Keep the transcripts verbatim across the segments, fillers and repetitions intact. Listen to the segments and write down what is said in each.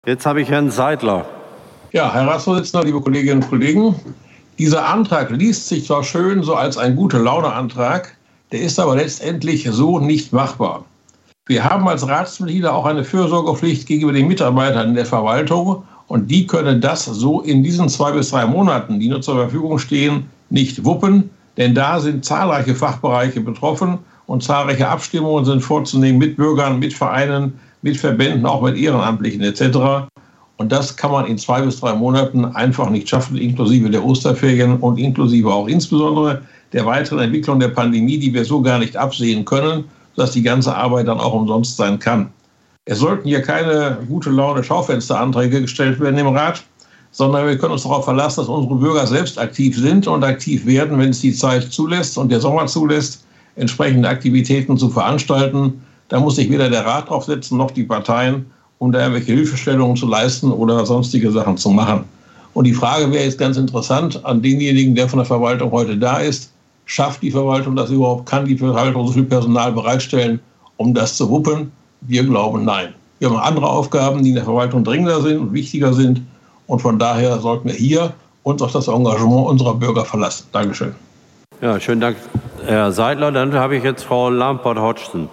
Jetzt habe ich Herrn Seidler. Ja, Herr Ratsvorsitzender, liebe Kolleginnen und Kollegen, dieser Antrag liest sich zwar schön so als ein Gute-Laune-Antrag, der ist aber letztendlich so nicht machbar. Wir haben als Ratsmitglieder auch eine Fürsorgepflicht gegenüber den Mitarbeitern der Verwaltung und die können das so in diesen zwei bis drei Monaten, die nur zur Verfügung stehen, nicht wuppen, denn da sind zahlreiche Fachbereiche betroffen und zahlreiche Abstimmungen sind vorzunehmen mit Bürgern, mit Vereinen, mit Verbänden, auch mit Ehrenamtlichen et cetera. Und das kann man in zwei bis drei Monaten einfach nicht schaffen, inklusive der Osterferien und inklusive auch insbesondere der weiteren Entwicklung der Pandemie, die wir so gar nicht absehen können, sodass die ganze Arbeit dann auch umsonst sein kann. Es sollten hier keine gute Laune Schaufensteranträge gestellt werden im Rat, sondern wir können uns darauf verlassen, dass unsere Bürger selbst aktiv sind und aktiv werden, wenn es die Zeit zulässt und der Sommer zulässt, entsprechende Aktivitäten zu veranstalten. Da muss sich weder der Rat draufsetzen noch die Parteien, um da irgendwelche Hilfestellungen zu leisten oder sonstige Sachen zu machen. Und die Frage wäre jetzt ganz interessant an denjenigen, der von der Verwaltung heute da ist. Schafft die Verwaltung das überhaupt? Kann die Verwaltung so viel Personal bereitstellen, um das zu wuppen? Wir glauben, nein. Wir haben andere Aufgaben, die in der Verwaltung dringender sind und wichtiger sind. Und von daher sollten wir hier uns auf das Engagement unserer Bürger verlassen. Dankeschön. Ja, schönen Dank, Herr Seidler. Dann habe ich jetzt Frau Lampert-Hodgson.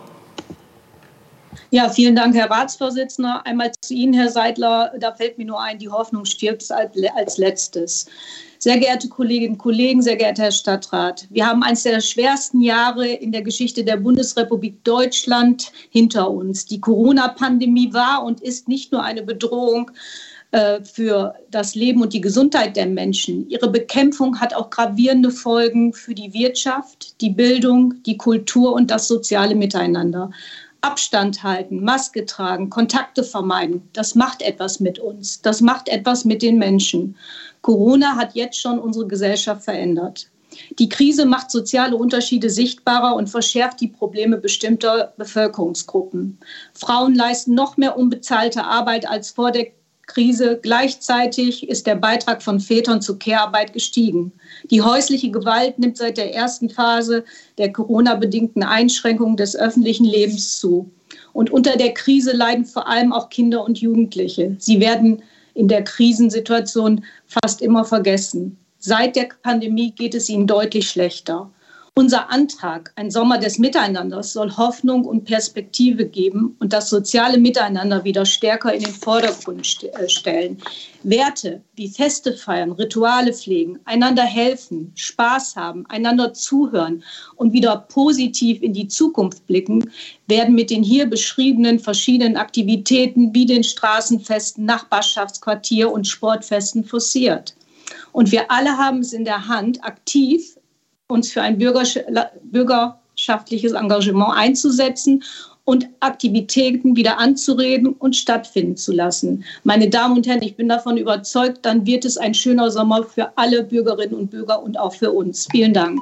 Ja, vielen Dank, Herr Ratsvorsitzender. Einmal zu Ihnen, Herr Seidler. Da fällt mir nur ein, die Hoffnung stirbt als letztes. Sehr geehrte Kolleginnen und Kollegen, sehr geehrter Herr Stadtrat, wir haben eines der schwersten Jahre in der Geschichte der Bundesrepublik Deutschland hinter uns. Die Corona-Pandemie war und ist nicht nur eine Bedrohung äh, für das Leben und die Gesundheit der Menschen. Ihre Bekämpfung hat auch gravierende Folgen für die Wirtschaft, die Bildung, die Kultur und das soziale Miteinander. Abstand halten, Maske tragen, Kontakte vermeiden, das macht etwas mit uns, das macht etwas mit den Menschen. Corona hat jetzt schon unsere Gesellschaft verändert. Die Krise macht soziale Unterschiede sichtbarer und verschärft die Probleme bestimmter Bevölkerungsgruppen. Frauen leisten noch mehr unbezahlte Arbeit als vor der Krise. Gleichzeitig ist der Beitrag von Vätern zur Care-Arbeit gestiegen. Die häusliche Gewalt nimmt seit der ersten Phase der Corona-bedingten Einschränkungen des öffentlichen Lebens zu. Und unter der Krise leiden vor allem auch Kinder und Jugendliche. Sie werden in der Krisensituation fast immer vergessen. Seit der Pandemie geht es ihnen deutlich schlechter. Unser Antrag, ein Sommer des Miteinanders, soll Hoffnung und Perspektive geben und das soziale Miteinander wieder stärker in den Vordergrund stellen. Werte wie Feste feiern, Rituale pflegen, einander helfen, Spaß haben, einander zuhören und wieder positiv in die Zukunft blicken, werden mit den hier beschriebenen verschiedenen Aktivitäten wie den Straßenfesten, Nachbarschaftsquartier und Sportfesten forciert. Und wir alle haben es in der Hand, aktiv uns für ein bürgerschaftliches Engagement einzusetzen und Aktivitäten wieder anzureden und stattfinden zu lassen. Meine Damen und Herren, ich bin davon überzeugt, dann wird es ein schöner Sommer für alle Bürgerinnen und Bürger und auch für uns. Vielen Dank.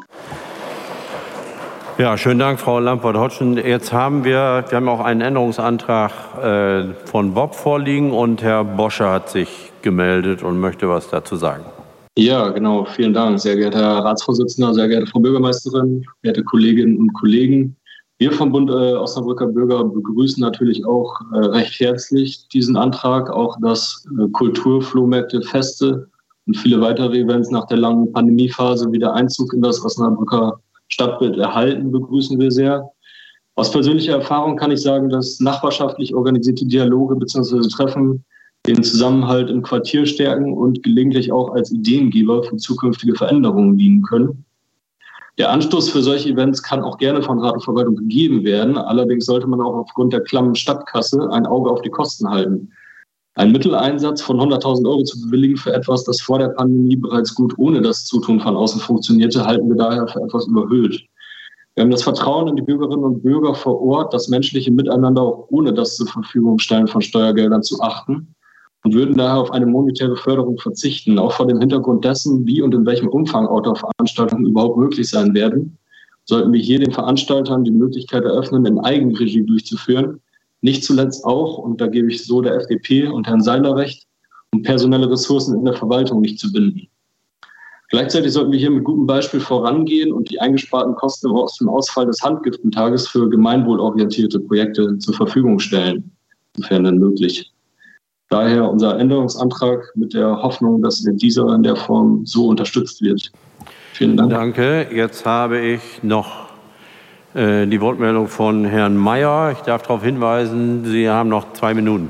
Ja, schönen Dank, Frau Lampert-Hodgson. Jetzt haben wir, wir haben auch einen Änderungsantrag äh, von Bob vorliegen und Herr Boscher hat sich gemeldet und möchte was dazu sagen. Ja, genau. Vielen Dank, sehr geehrter Herr Ratsvorsitzender, sehr geehrte Frau Bürgermeisterin, geehrte Kolleginnen und Kollegen. Wir vom Bund äh, Osnabrücker Bürger begrüßen natürlich auch äh, recht herzlich diesen Antrag, auch dass äh, Kultur, Flohmärkte, Feste und viele weitere Events nach der langen Pandemiephase wieder Einzug in das Osnabrücker Stadtbild erhalten, begrüßen wir sehr. Aus persönlicher Erfahrung kann ich sagen, dass nachbarschaftlich organisierte Dialoge bzw. Treffen den Zusammenhalt im Quartier stärken und gelegentlich auch als Ideengeber für zukünftige Veränderungen dienen können. Der Anstoß für solche Events kann auch gerne von Rat und Verwaltung gegeben werden. Allerdings sollte man auch aufgrund der klammen Stadtkasse ein Auge auf die Kosten halten. Ein Mitteleinsatz von hunderttausend Euro zu bewilligen für etwas, das vor der Pandemie bereits gut ohne das Zutun von außen funktionierte, halten wir daher für etwas überhöht. Wir haben das Vertrauen in die Bürgerinnen und Bürger vor Ort, das menschliche Miteinander auch ohne das zur Verfügung stellen von Steuergeldern zu achten. Und würden daher auf eine monetäre Förderung verzichten, auch vor dem Hintergrund dessen, wie und in welchem Umfang Outdoor-Veranstaltungen überhaupt möglich sein werden, sollten wir hier den Veranstaltern die Möglichkeit eröffnen, in Eigenregie durchzuführen. Nicht zuletzt auch, und da gebe ich so der F D P und Herrn Seidler recht, um personelle Ressourcen in der Verwaltung nicht zu binden. Gleichzeitig sollten wir hier mit gutem Beispiel vorangehen und die eingesparten Kosten aus dem Ausfall des Handgiftentages für gemeinwohlorientierte Projekte zur Verfügung stellen, sofern denn möglich. Daher unser Änderungsantrag mit der Hoffnung, dass dieser in der Form so unterstützt wird. Vielen Dank. Danke. Jetzt habe ich noch äh, die Wortmeldung von Herrn Mayer. Ich darf darauf hinweisen, Sie haben noch zwei Minuten.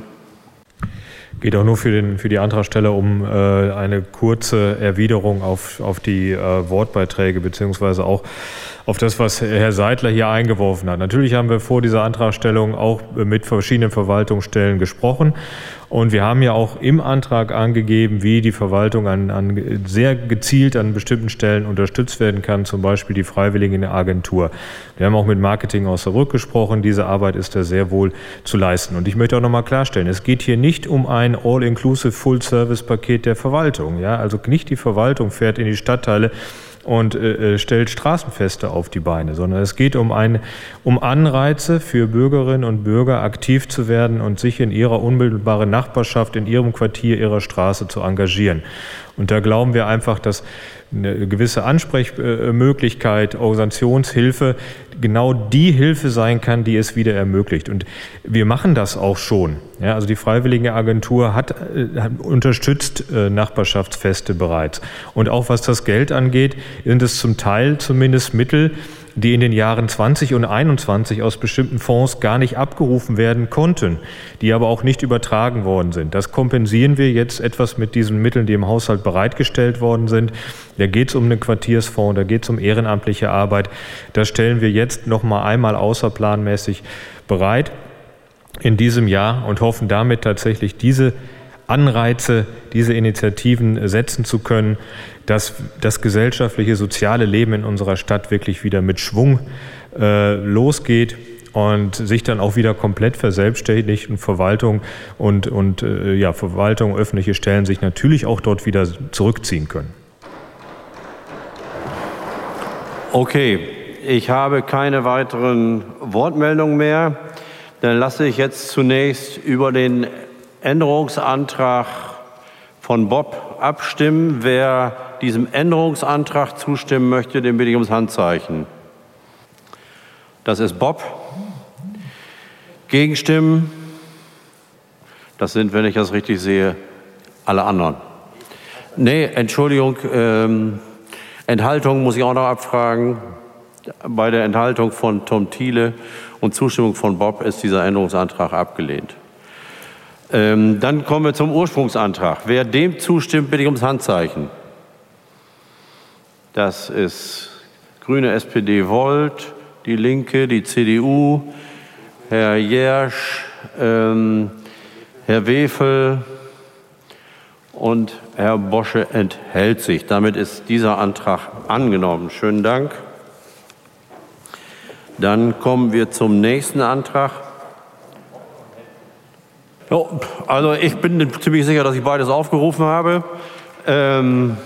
Geht auch nur für, den, für die Antragsteller um äh, eine kurze Erwiderung auf, auf die äh, Wortbeiträge beziehungsweise auch auf das, was Herr Seidler hier eingeworfen hat. Natürlich haben wir vor dieser Antragstellung auch mit verschiedenen Verwaltungsstellen gesprochen. Und wir haben ja auch im Antrag angegeben, wie die Verwaltung an, an sehr gezielt an bestimmten Stellen unterstützt werden kann, zum Beispiel die Freiwilligenagentur. Wir haben auch mit Marketing Osnabrück gesprochen. Diese Arbeit ist da sehr wohl zu leisten. Und ich möchte auch noch mal klarstellen, es geht hier nicht um ein All-Inclusive Full-Service-Paket der Verwaltung. Ja, also nicht die Verwaltung fährt in die Stadtteile und äh, stellt Straßenfeste auf die Beine, sondern es geht um, ein, um Anreize für Bürgerinnen und Bürger, aktiv zu werden und sich in ihrer unmittelbaren Nachbarschaft, in ihrem Quartier, ihrer Straße zu engagieren. Und da glauben wir einfach, dass eine gewisse Ansprechmöglichkeit, Organisationshilfe genau die Hilfe sein kann, die es wieder ermöglicht. Und wir machen das auch schon. Ja, also die Freiwilligenagentur hat, hat unterstützt äh, Nachbarschaftsfeste bereits. Und auch was das Geld angeht, sind es zum Teil zumindest Mittel, die in den Jahren zwanzig und einundzwanzig aus bestimmten Fonds gar nicht abgerufen werden konnten, die aber auch nicht übertragen worden sind. Das kompensieren wir jetzt etwas mit diesen Mitteln, die im Haushalt bereitgestellt worden sind. Da geht es um einen Quartiersfonds, da geht es um ehrenamtliche Arbeit. Das stellen wir jetzt noch mal einmal außerplanmäßig bereit in diesem Jahr und hoffen damit tatsächlich diese Anreize, diese Initiativen setzen zu können, dass das gesellschaftliche, soziale Leben in unserer Stadt wirklich wieder mit Schwung äh, losgeht und sich dann auch wieder komplett verselbstständigt und Verwaltung und, und äh, ja, Verwaltung, öffentliche Stellen sich natürlich auch dort wieder zurückziehen können. Okay, ich habe keine weiteren Wortmeldungen mehr. Dann lasse ich jetzt zunächst über den Änderungsantrag von Bob abstimmen. Wer diesem Änderungsantrag zustimmen möchte, den bitte ich ums Handzeichen. Das ist Bob. Gegenstimmen? Das sind, wenn ich das richtig sehe, alle anderen. Nee, Entschuldigung, ähm, Enthaltung muss ich auch noch abfragen. Bei der Enthaltung von Tom Thiele und Zustimmung von Bob ist dieser Änderungsantrag abgelehnt. Ähm, dann kommen wir zum Ursprungsantrag. Wer dem zustimmt, bitte ich ums Handzeichen. Das ist Grüne, S P D, Volt, die Linke, die C D U, Herr Jersch, ähm, Herr Wefel und Herr Bosche enthält sich. Damit ist dieser Antrag angenommen. Schönen Dank. Dann kommen wir zum nächsten Antrag. Jo, also ich bin ziemlich sicher, dass ich beides aufgerufen habe. Ähm,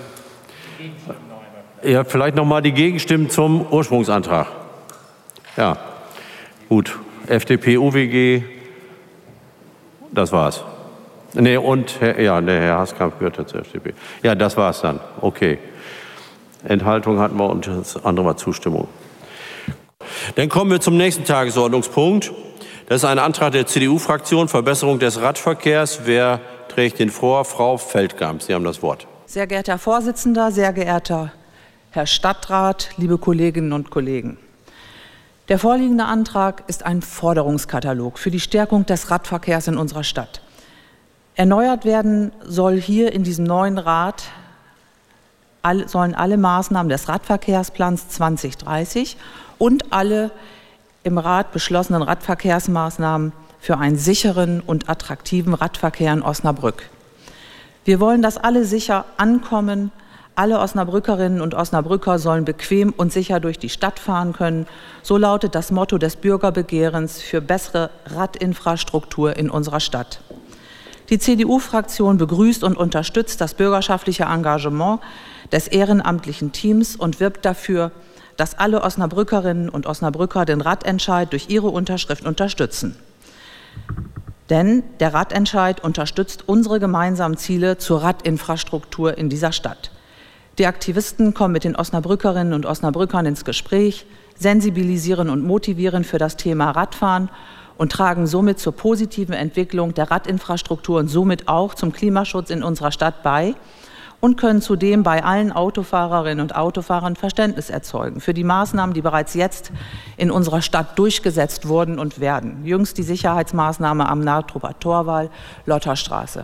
ja, vielleicht noch mal die Gegenstimmen zum Ursprungsantrag. Ja, gut. F D P, U W G, das war's. Nee, und ja, der Herr Haskamp gehört ja zur F D P. Ja, das war's dann. Okay. Enthaltung hatten wir und das andere war Zustimmung. Dann kommen wir zum nächsten Tagesordnungspunkt. Das ist ein Antrag der C D U-Fraktion, Verbesserung des Radverkehrs. Wer trägt den vor? Frau Feldkamp, Sie haben das Wort. Sehr geehrter Herr Vorsitzender, sehr geehrter Herr Stadtrat, liebe Kolleginnen und Kollegen. Der vorliegende Antrag ist ein Forderungskatalog für die Stärkung des Radverkehrs in unserer Stadt. Erneuert werden soll hier in diesem neuen Rat, all, sollen alle Maßnahmen des Radverkehrsplans zwanzig dreißig und alle im Rat beschlossenen Radverkehrsmaßnahmen für einen sicheren und attraktiven Radverkehr in Osnabrück. Wir wollen, dass alle sicher ankommen. Alle Osnabrückerinnen und Osnabrücker sollen bequem und sicher durch die Stadt fahren können. So lautet das Motto des Bürgerbegehrens für bessere Radinfrastruktur in unserer Stadt. Die C D U-Fraktion begrüßt und unterstützt das bürgerschaftliche Engagement des ehrenamtlichen Teams und wirbt dafür, dass alle Osnabrückerinnen und Osnabrücker den Radentscheid durch ihre Unterschrift unterstützen. Denn der Radentscheid unterstützt unsere gemeinsamen Ziele zur Radinfrastruktur in dieser Stadt. Die Aktivisten kommen mit den Osnabrückerinnen und Osnabrückern ins Gespräch, sensibilisieren und motivieren für das Thema Radfahren und tragen somit zur positiven Entwicklung der Radinfrastruktur und somit auch zum Klimaschutz in unserer Stadt bei und können zudem bei allen Autofahrerinnen und Autofahrern Verständnis erzeugen für die Maßnahmen, die bereits jetzt in unserer Stadt durchgesetzt wurden und werden. Jüngst die Sicherheitsmaßnahme am Nahtruber Torwall, Lotterstraße.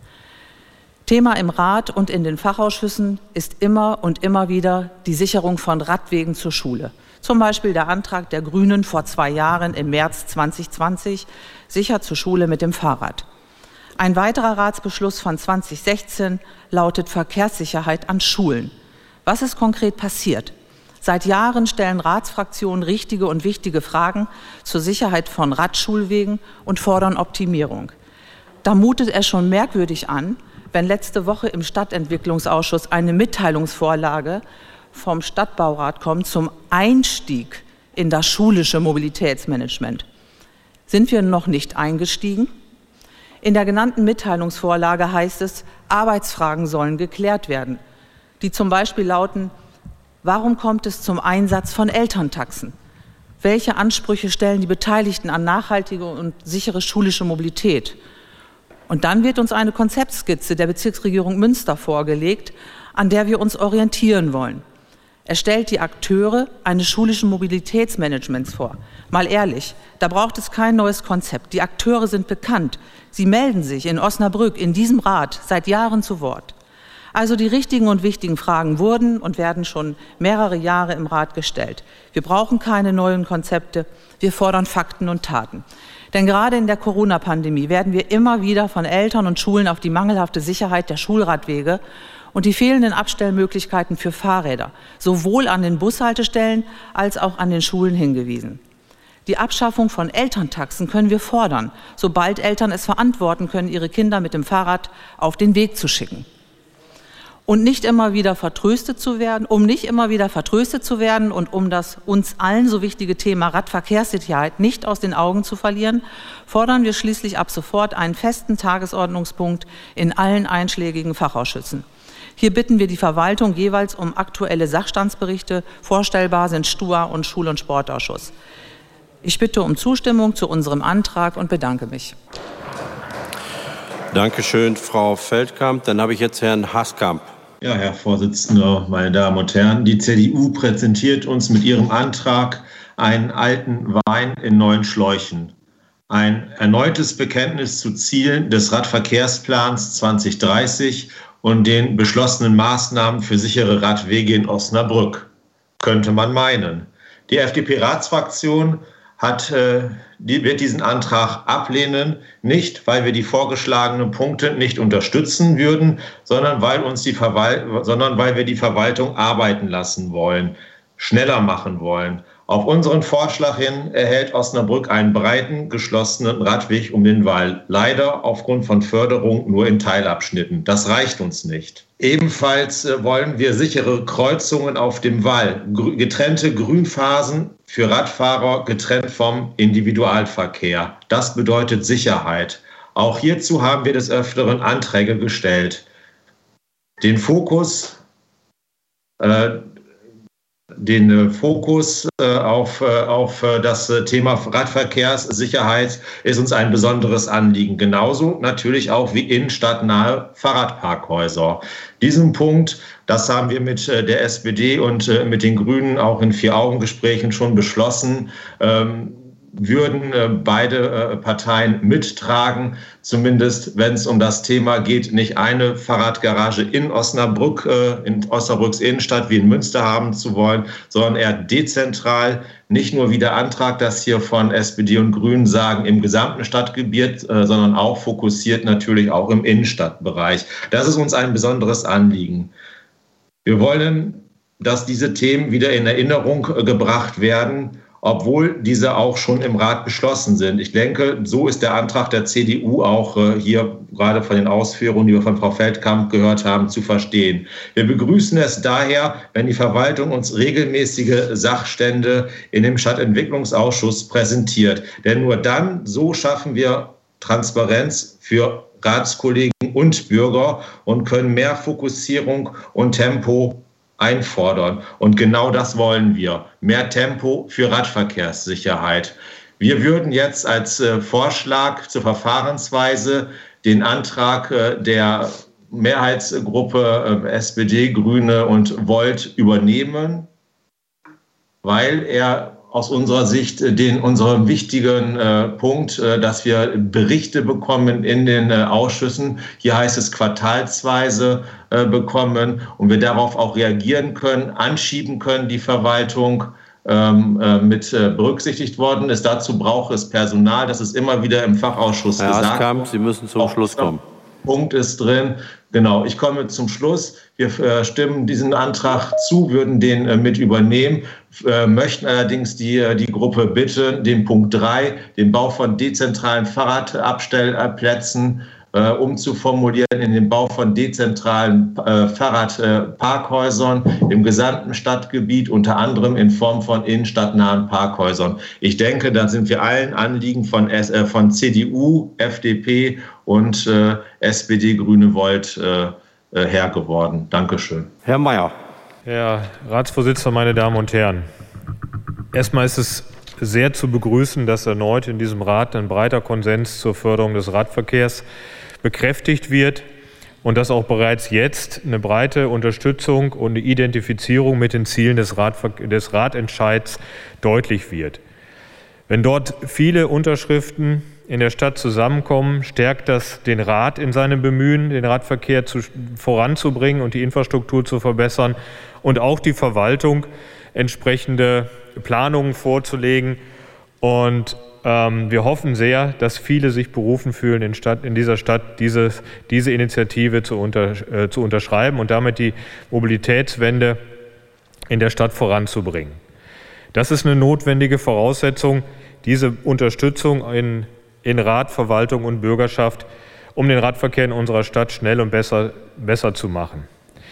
Thema im Rat und in den Fachausschüssen ist immer und immer wieder die Sicherung von Radwegen zur Schule. Zum Beispiel der Antrag der Grünen vor zwei Jahren im März zwanzig zwanzig, sicher zur Schule mit dem Fahrrad. Ein weiterer Ratsbeschluss von zwanzig sechzehn lautet Verkehrssicherheit an Schulen. Was ist konkret passiert? Seit Jahren stellen Ratsfraktionen richtige und wichtige Fragen zur Sicherheit von Radschulwegen und fordern Optimierung. Da mutet es schon merkwürdig an, wenn letzte Woche im Stadtentwicklungsausschuss eine Mitteilungsvorlage vom Stadtbaurat kommt zum Einstieg in das schulische Mobilitätsmanagement. Sind wir noch nicht eingestiegen? In der genannten Mitteilungsvorlage heißt es, Arbeitsfragen sollen geklärt werden, die zum Beispiel lauten, warum kommt es zum Einsatz von Elterntaxen? Welche Ansprüche stellen die Beteiligten an nachhaltige und sichere schulische Mobilität? Und dann wird uns eine Konzeptskizze der Bezirksregierung Münster vorgelegt, an der wir uns orientieren wollen. Er stellt die Akteure eines schulischen Mobilitätsmanagements vor. Mal ehrlich, da braucht es kein neues Konzept. Die Akteure sind bekannt. Sie melden sich in Osnabrück in diesem Rat seit Jahren zu Wort. Also die richtigen und wichtigen Fragen wurden und werden schon mehrere Jahre im Rat gestellt. Wir brauchen keine neuen Konzepte. Wir fordern Fakten und Taten. Denn gerade in der Corona-Pandemie werden wir immer wieder von Eltern und Schulen auf die mangelhafte Sicherheit der Schulradwege und die fehlenden Abstellmöglichkeiten für Fahrräder sowohl an den Bushaltestellen als auch an den Schulen hingewiesen. Die Abschaffung von Elterntaxen können wir fordern, sobald Eltern es verantworten können, ihre Kinder mit dem Fahrrad auf den Weg zu schicken. Und nicht immer wieder vertröstet zu werden, um nicht immer wieder vertröstet zu werden und um das uns allen so wichtige Thema Radverkehrssicherheit nicht aus den Augen zu verlieren, fordern wir schließlich ab sofort einen festen Tagesordnungspunkt in allen einschlägigen Fachausschüssen. Hier bitten wir die Verwaltung jeweils um aktuelle Sachstandsberichte. Vorstellbar sind S T U A und Schul- und Sportausschuss. Ich bitte um Zustimmung zu unserem Antrag und bedanke mich. Dankeschön, Frau Feldkamp. Dann habe ich jetzt Herrn Haskamp. Ja, Herr Vorsitzender, meine Damen und Herren, die C D U präsentiert uns mit ihrem Antrag einen alten Wein in neuen Schläuchen. Ein erneutes Bekenntnis zu Zielen des Radverkehrsplans zwanzig dreißig und den beschlossenen Maßnahmen für sichere Radwege in Osnabrück, könnte man meinen. Die F D P-Ratsfraktion hat, äh, die, wird diesen Antrag ablehnen, nicht weil wir die vorgeschlagenen Punkte nicht unterstützen würden, sondern weil, uns die Verwal- sondern weil wir die Verwaltung arbeiten lassen wollen, schneller machen wollen. Auf unseren Vorschlag hin erhält Osnabrück einen breiten, geschlossenen Radweg um den Wall. Leider aufgrund von Förderung nur in Teilabschnitten. Das reicht uns nicht. Ebenfalls wollen wir sichere Kreuzungen auf dem Wall, getrennte Grünphasen für Radfahrer, getrennt vom Individualverkehr. Das bedeutet Sicherheit. Auch hierzu haben wir des Öfteren Anträge gestellt. Den Fokus äh, Den Fokus äh, auf, äh, auf äh, das Thema Radverkehrssicherheit ist uns ein besonderes Anliegen. Genauso natürlich auch wie innenstadtnahe Fahrradparkhäuser. Diesen Punkt, das haben wir mit äh, der S P D und äh, mit den Grünen auch in Vier-Augen-Gesprächen schon beschlossen. Ähm, würden äh, beide äh, Parteien mittragen, zumindest wenn es um das Thema geht, nicht eine Fahrradgarage in Osnabrück, äh, in Osnabrücks Innenstadt wie in Münster haben zu wollen, sondern eher dezentral, nicht nur wie der Antrag, das hier von S P D und Grünen sagen, im gesamten Stadtgebiet, äh, sondern auch fokussiert natürlich auch im Innenstadtbereich. Das ist uns ein besonderes Anliegen. Wir wollen, dass diese Themen wieder in Erinnerung äh, gebracht werden, obwohl diese auch schon im Rat beschlossen sind. Ich denke, so ist der Antrag der C D U auch äh, hier gerade von den Ausführungen, die wir von Frau Feldkamp gehört haben, zu verstehen. Wir begrüßen es daher, wenn die Verwaltung uns regelmäßige Sachstände in dem Stadtentwicklungsausschuss präsentiert. Denn nur dann, so schaffen wir Transparenz für Ratskollegen und Bürger und können mehr Fokussierung und Tempo einfordern. Und genau das wollen wir. Mehr Tempo für Radverkehrssicherheit. Wir würden jetzt als äh, Vorschlag zur Verfahrensweise den Antrag äh, der Mehrheitsgruppe äh, S P D, Grüne und Volt übernehmen, weil er aus unserer Sicht den unseren wichtigen äh, Punkt, äh, dass wir Berichte bekommen in den äh, Ausschüssen, hier heißt es quartalsweise äh, bekommen, und wir darauf auch reagieren können, anschieben können, die Verwaltung ähm, äh, mit äh, berücksichtigt worden ist. Dazu braucht es Personal, das ist immer wieder im Fachausschuss Herr gesagt. Haskamp, Sie müssen zum auch Schluss kommen. Punkt ist drin. Genau, ich komme zum Schluss. Wir äh, stimmen diesen Antrag zu, würden den äh, mit übernehmen, äh, möchten allerdings die, äh, die Gruppe bitten, den Punkt drei, den Bau von dezentralen Fahrradabstellplätzen äh, umzuformulieren in den Bau von dezentralen äh, Fahrradparkhäusern äh, im gesamten Stadtgebiet, unter anderem in Form von innenstadtnahen Parkhäusern. Ich denke, da sind wir allen Anliegen von, äh, von C D U, F D P und äh, S P D, Grüne, Volt äh, äh, Herr geworden. Dankeschön. Herr Mayer. Herr Ratsvorsitzender, meine Damen und Herren. Erstmal ist es sehr zu begrüßen, dass erneut in diesem Rat ein breiter Konsens zur Förderung des Radverkehrs bekräftigt wird und dass auch bereits jetzt eine breite Unterstützung und eine Identifizierung mit den Zielen des, Radver- des Ratentscheids deutlich wird. Wenn dort viele Unterschriften in der Stadt zusammenkommen, stärkt das den Rat in seinem Bemühen, den Radverkehr zu, voranzubringen und die Infrastruktur zu verbessern und auch die Verwaltung entsprechende Planungen vorzulegen. Und ähm, wir hoffen sehr, dass viele sich berufen fühlen, in, Stadt, in dieser Stadt dieses, diese Initiative zu, unter, äh, zu unterschreiben und damit die Mobilitätswende in der Stadt voranzubringen. Das ist eine notwendige Voraussetzung, diese Unterstützung in, in Rat, Verwaltung und Bürgerschaft, um den Radverkehr in unserer Stadt schnell und besser, besser zu machen.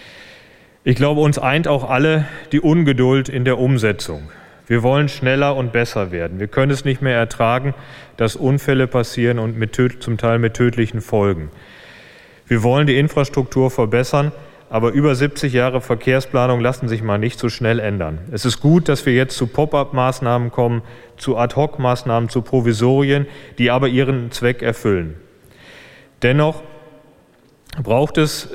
Ich glaube, uns eint auch alle die Ungeduld in der Umsetzung. Wir wollen schneller und besser werden. Wir können es nicht mehr ertragen, dass Unfälle passieren und mit, zum Teil mit tödlichen Folgen. Wir wollen die Infrastruktur verbessern, aber über siebzig Jahre Verkehrsplanung lassen sich mal nicht so schnell ändern. Es ist gut, dass wir jetzt zu Pop-up-Maßnahmen kommen, zu Ad-hoc-Maßnahmen, zu Provisorien, die aber ihren Zweck erfüllen. Dennoch braucht es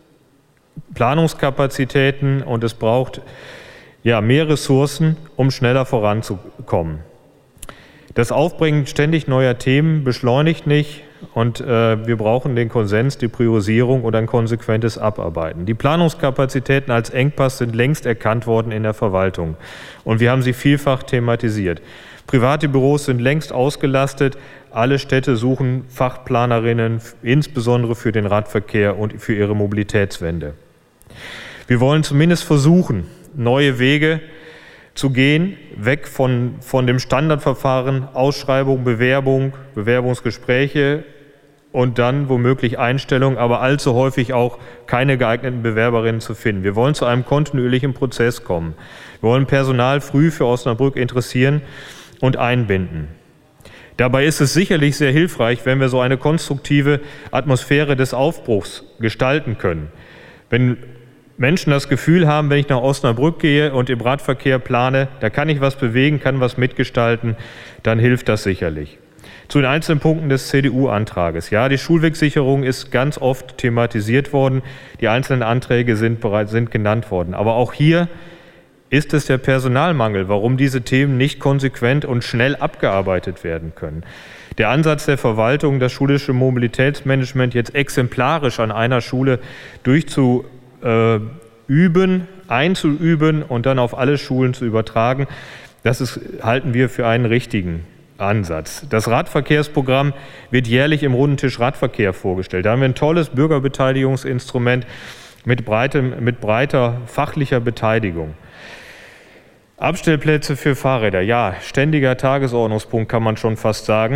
Planungskapazitäten und es braucht ja, mehr Ressourcen, um schneller voranzukommen. Das Aufbringen ständig neuer Themen beschleunigt nicht und äh, wir brauchen den Konsens, die Priorisierung und ein konsequentes Abarbeiten. Die Planungskapazitäten als Engpass sind längst erkannt worden in der Verwaltung und wir haben sie vielfach thematisiert. Private Büros sind längst ausgelastet. Alle Städte suchen Fachplanerinnen, insbesondere für den Radverkehr und für ihre Mobilitätswende. Wir wollen zumindest versuchen, neue Wege zu gehen, weg von, von dem Standardverfahren, Ausschreibung, Bewerbung, Bewerbungsgespräche und dann womöglich Einstellung, aber allzu häufig auch keine geeigneten Bewerberinnen zu finden. Wir wollen zu einem kontinuierlichen Prozess kommen. Wir wollen Personal früh für Osnabrück interessieren und einbinden. Dabei ist es sicherlich sehr hilfreich, wenn wir so eine konstruktive Atmosphäre des Aufbruchs gestalten können. Wenn Menschen das Gefühl haben, wenn ich nach Osnabrück gehe und im Radverkehr plane, da kann ich was bewegen, kann was mitgestalten, dann hilft das sicherlich. Zu den einzelnen Punkten des C D U-Antrages. Ja, die Schulwegsicherung ist ganz oft thematisiert worden. Die einzelnen Anträge sind bereits sind genannt worden. Aber auch hier ist es der Personalmangel, warum diese Themen nicht konsequent und schnell abgearbeitet werden können. Der Ansatz der Verwaltung, das schulische Mobilitätsmanagement jetzt exemplarisch an einer Schule durchzu Äh, üben, einzuüben und dann auf alle Schulen zu übertragen, das ist, halten wir für einen richtigen Ansatz. Das Radverkehrsprogramm wird jährlich im Rundentisch Radverkehr vorgestellt. Da haben wir ein tolles Bürgerbeteiligungsinstrument mit, breitem, mit breiter fachlicher Beteiligung. Abstellplätze für Fahrräder, ja, ständiger Tagesordnungspunkt kann man schon fast sagen.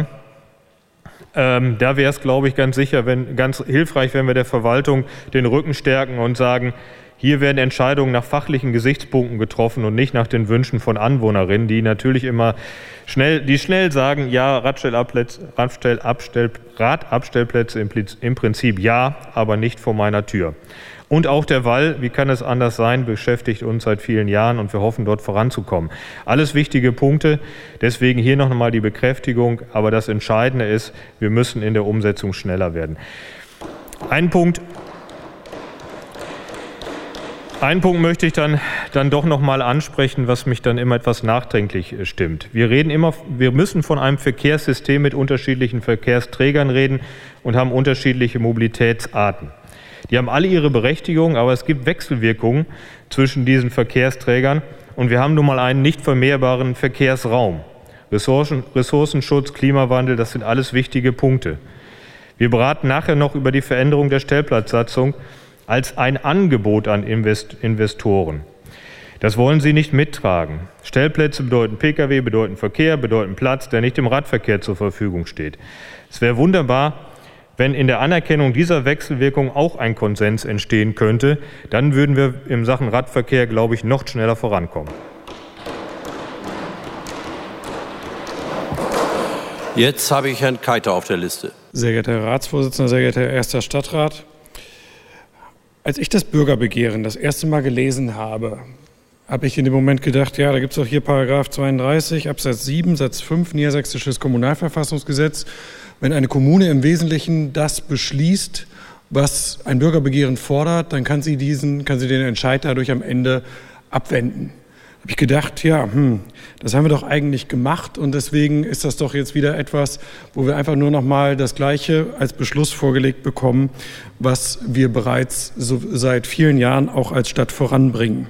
Ähm, da wäre es, glaube ich, ganz sicher, wenn, ganz hilfreich, wenn wir der Verwaltung den Rücken stärken und sagen, Hier werden Entscheidungen nach fachlichen Gesichtspunkten getroffen und nicht nach den Wünschen von Anwohnerinnen, die natürlich immer schnell, die schnell sagen, ja, Radstellabplätze, Radstellabstell, Radabstellplätze im, im Prinzip ja, aber nicht vor meiner Tür. Und auch der Wall, wie kann es anders sein, beschäftigt uns seit vielen Jahren und wir hoffen, dort voranzukommen. Alles wichtige Punkte, deswegen hier noch einmal die Bekräftigung, aber das Entscheidende ist, wir müssen in der Umsetzung schneller werden. Ein Punkt, Einen Punkt möchte ich dann, dann doch noch mal ansprechen, was mich dann immer etwas nachdenklich stimmt. Wir reden immer, wir müssen von einem Verkehrssystem mit unterschiedlichen Verkehrsträgern reden und haben unterschiedliche Mobilitätsarten. Die haben alle ihre Berechtigung, aber es gibt Wechselwirkungen zwischen diesen Verkehrsträgern und wir haben nun mal einen nicht vermehrbaren Verkehrsraum. Ressourcen, Ressourcenschutz, Klimawandel, das sind alles wichtige Punkte. Wir beraten nachher noch über die Veränderung der Stellplatzsatzung als ein Angebot an Invest- Investoren. Das wollen sie nicht mittragen. Stellplätze bedeuten Pkw, bedeuten Verkehr, bedeuten Platz, der nicht dem Radverkehr zur Verfügung steht. Es wäre wunderbar, wenn in der Anerkennung dieser Wechselwirkung auch ein Konsens entstehen könnte. Dann würden wir in Sachen Radverkehr, glaube ich, noch schneller vorankommen. Jetzt habe ich Herrn Keiter auf der Liste. Sehr geehrter Herr Ratsvorsitzender, sehr geehrter Herr erster Stadtrat. Als ich das Bürgerbegehren das erste Mal gelesen habe, habe ich in dem Moment gedacht, ja, da gibt es doch hier Paragraph zweiunddreißig, Absatz sieben, Satz fünf, Niedersächsisches Kommunalverfassungsgesetz. Wenn eine Kommune im Wesentlichen das beschließt, was ein Bürgerbegehren fordert, dann kann sie diesen, kann sie den Entscheid dadurch am Ende abwenden. Habe ich gedacht, ja, hm, das haben wir doch eigentlich gemacht und deswegen ist das doch jetzt wieder etwas, wo wir einfach nur noch mal das Gleiche als Beschluss vorgelegt bekommen, was wir bereits so seit vielen Jahren auch als Stadt voranbringen.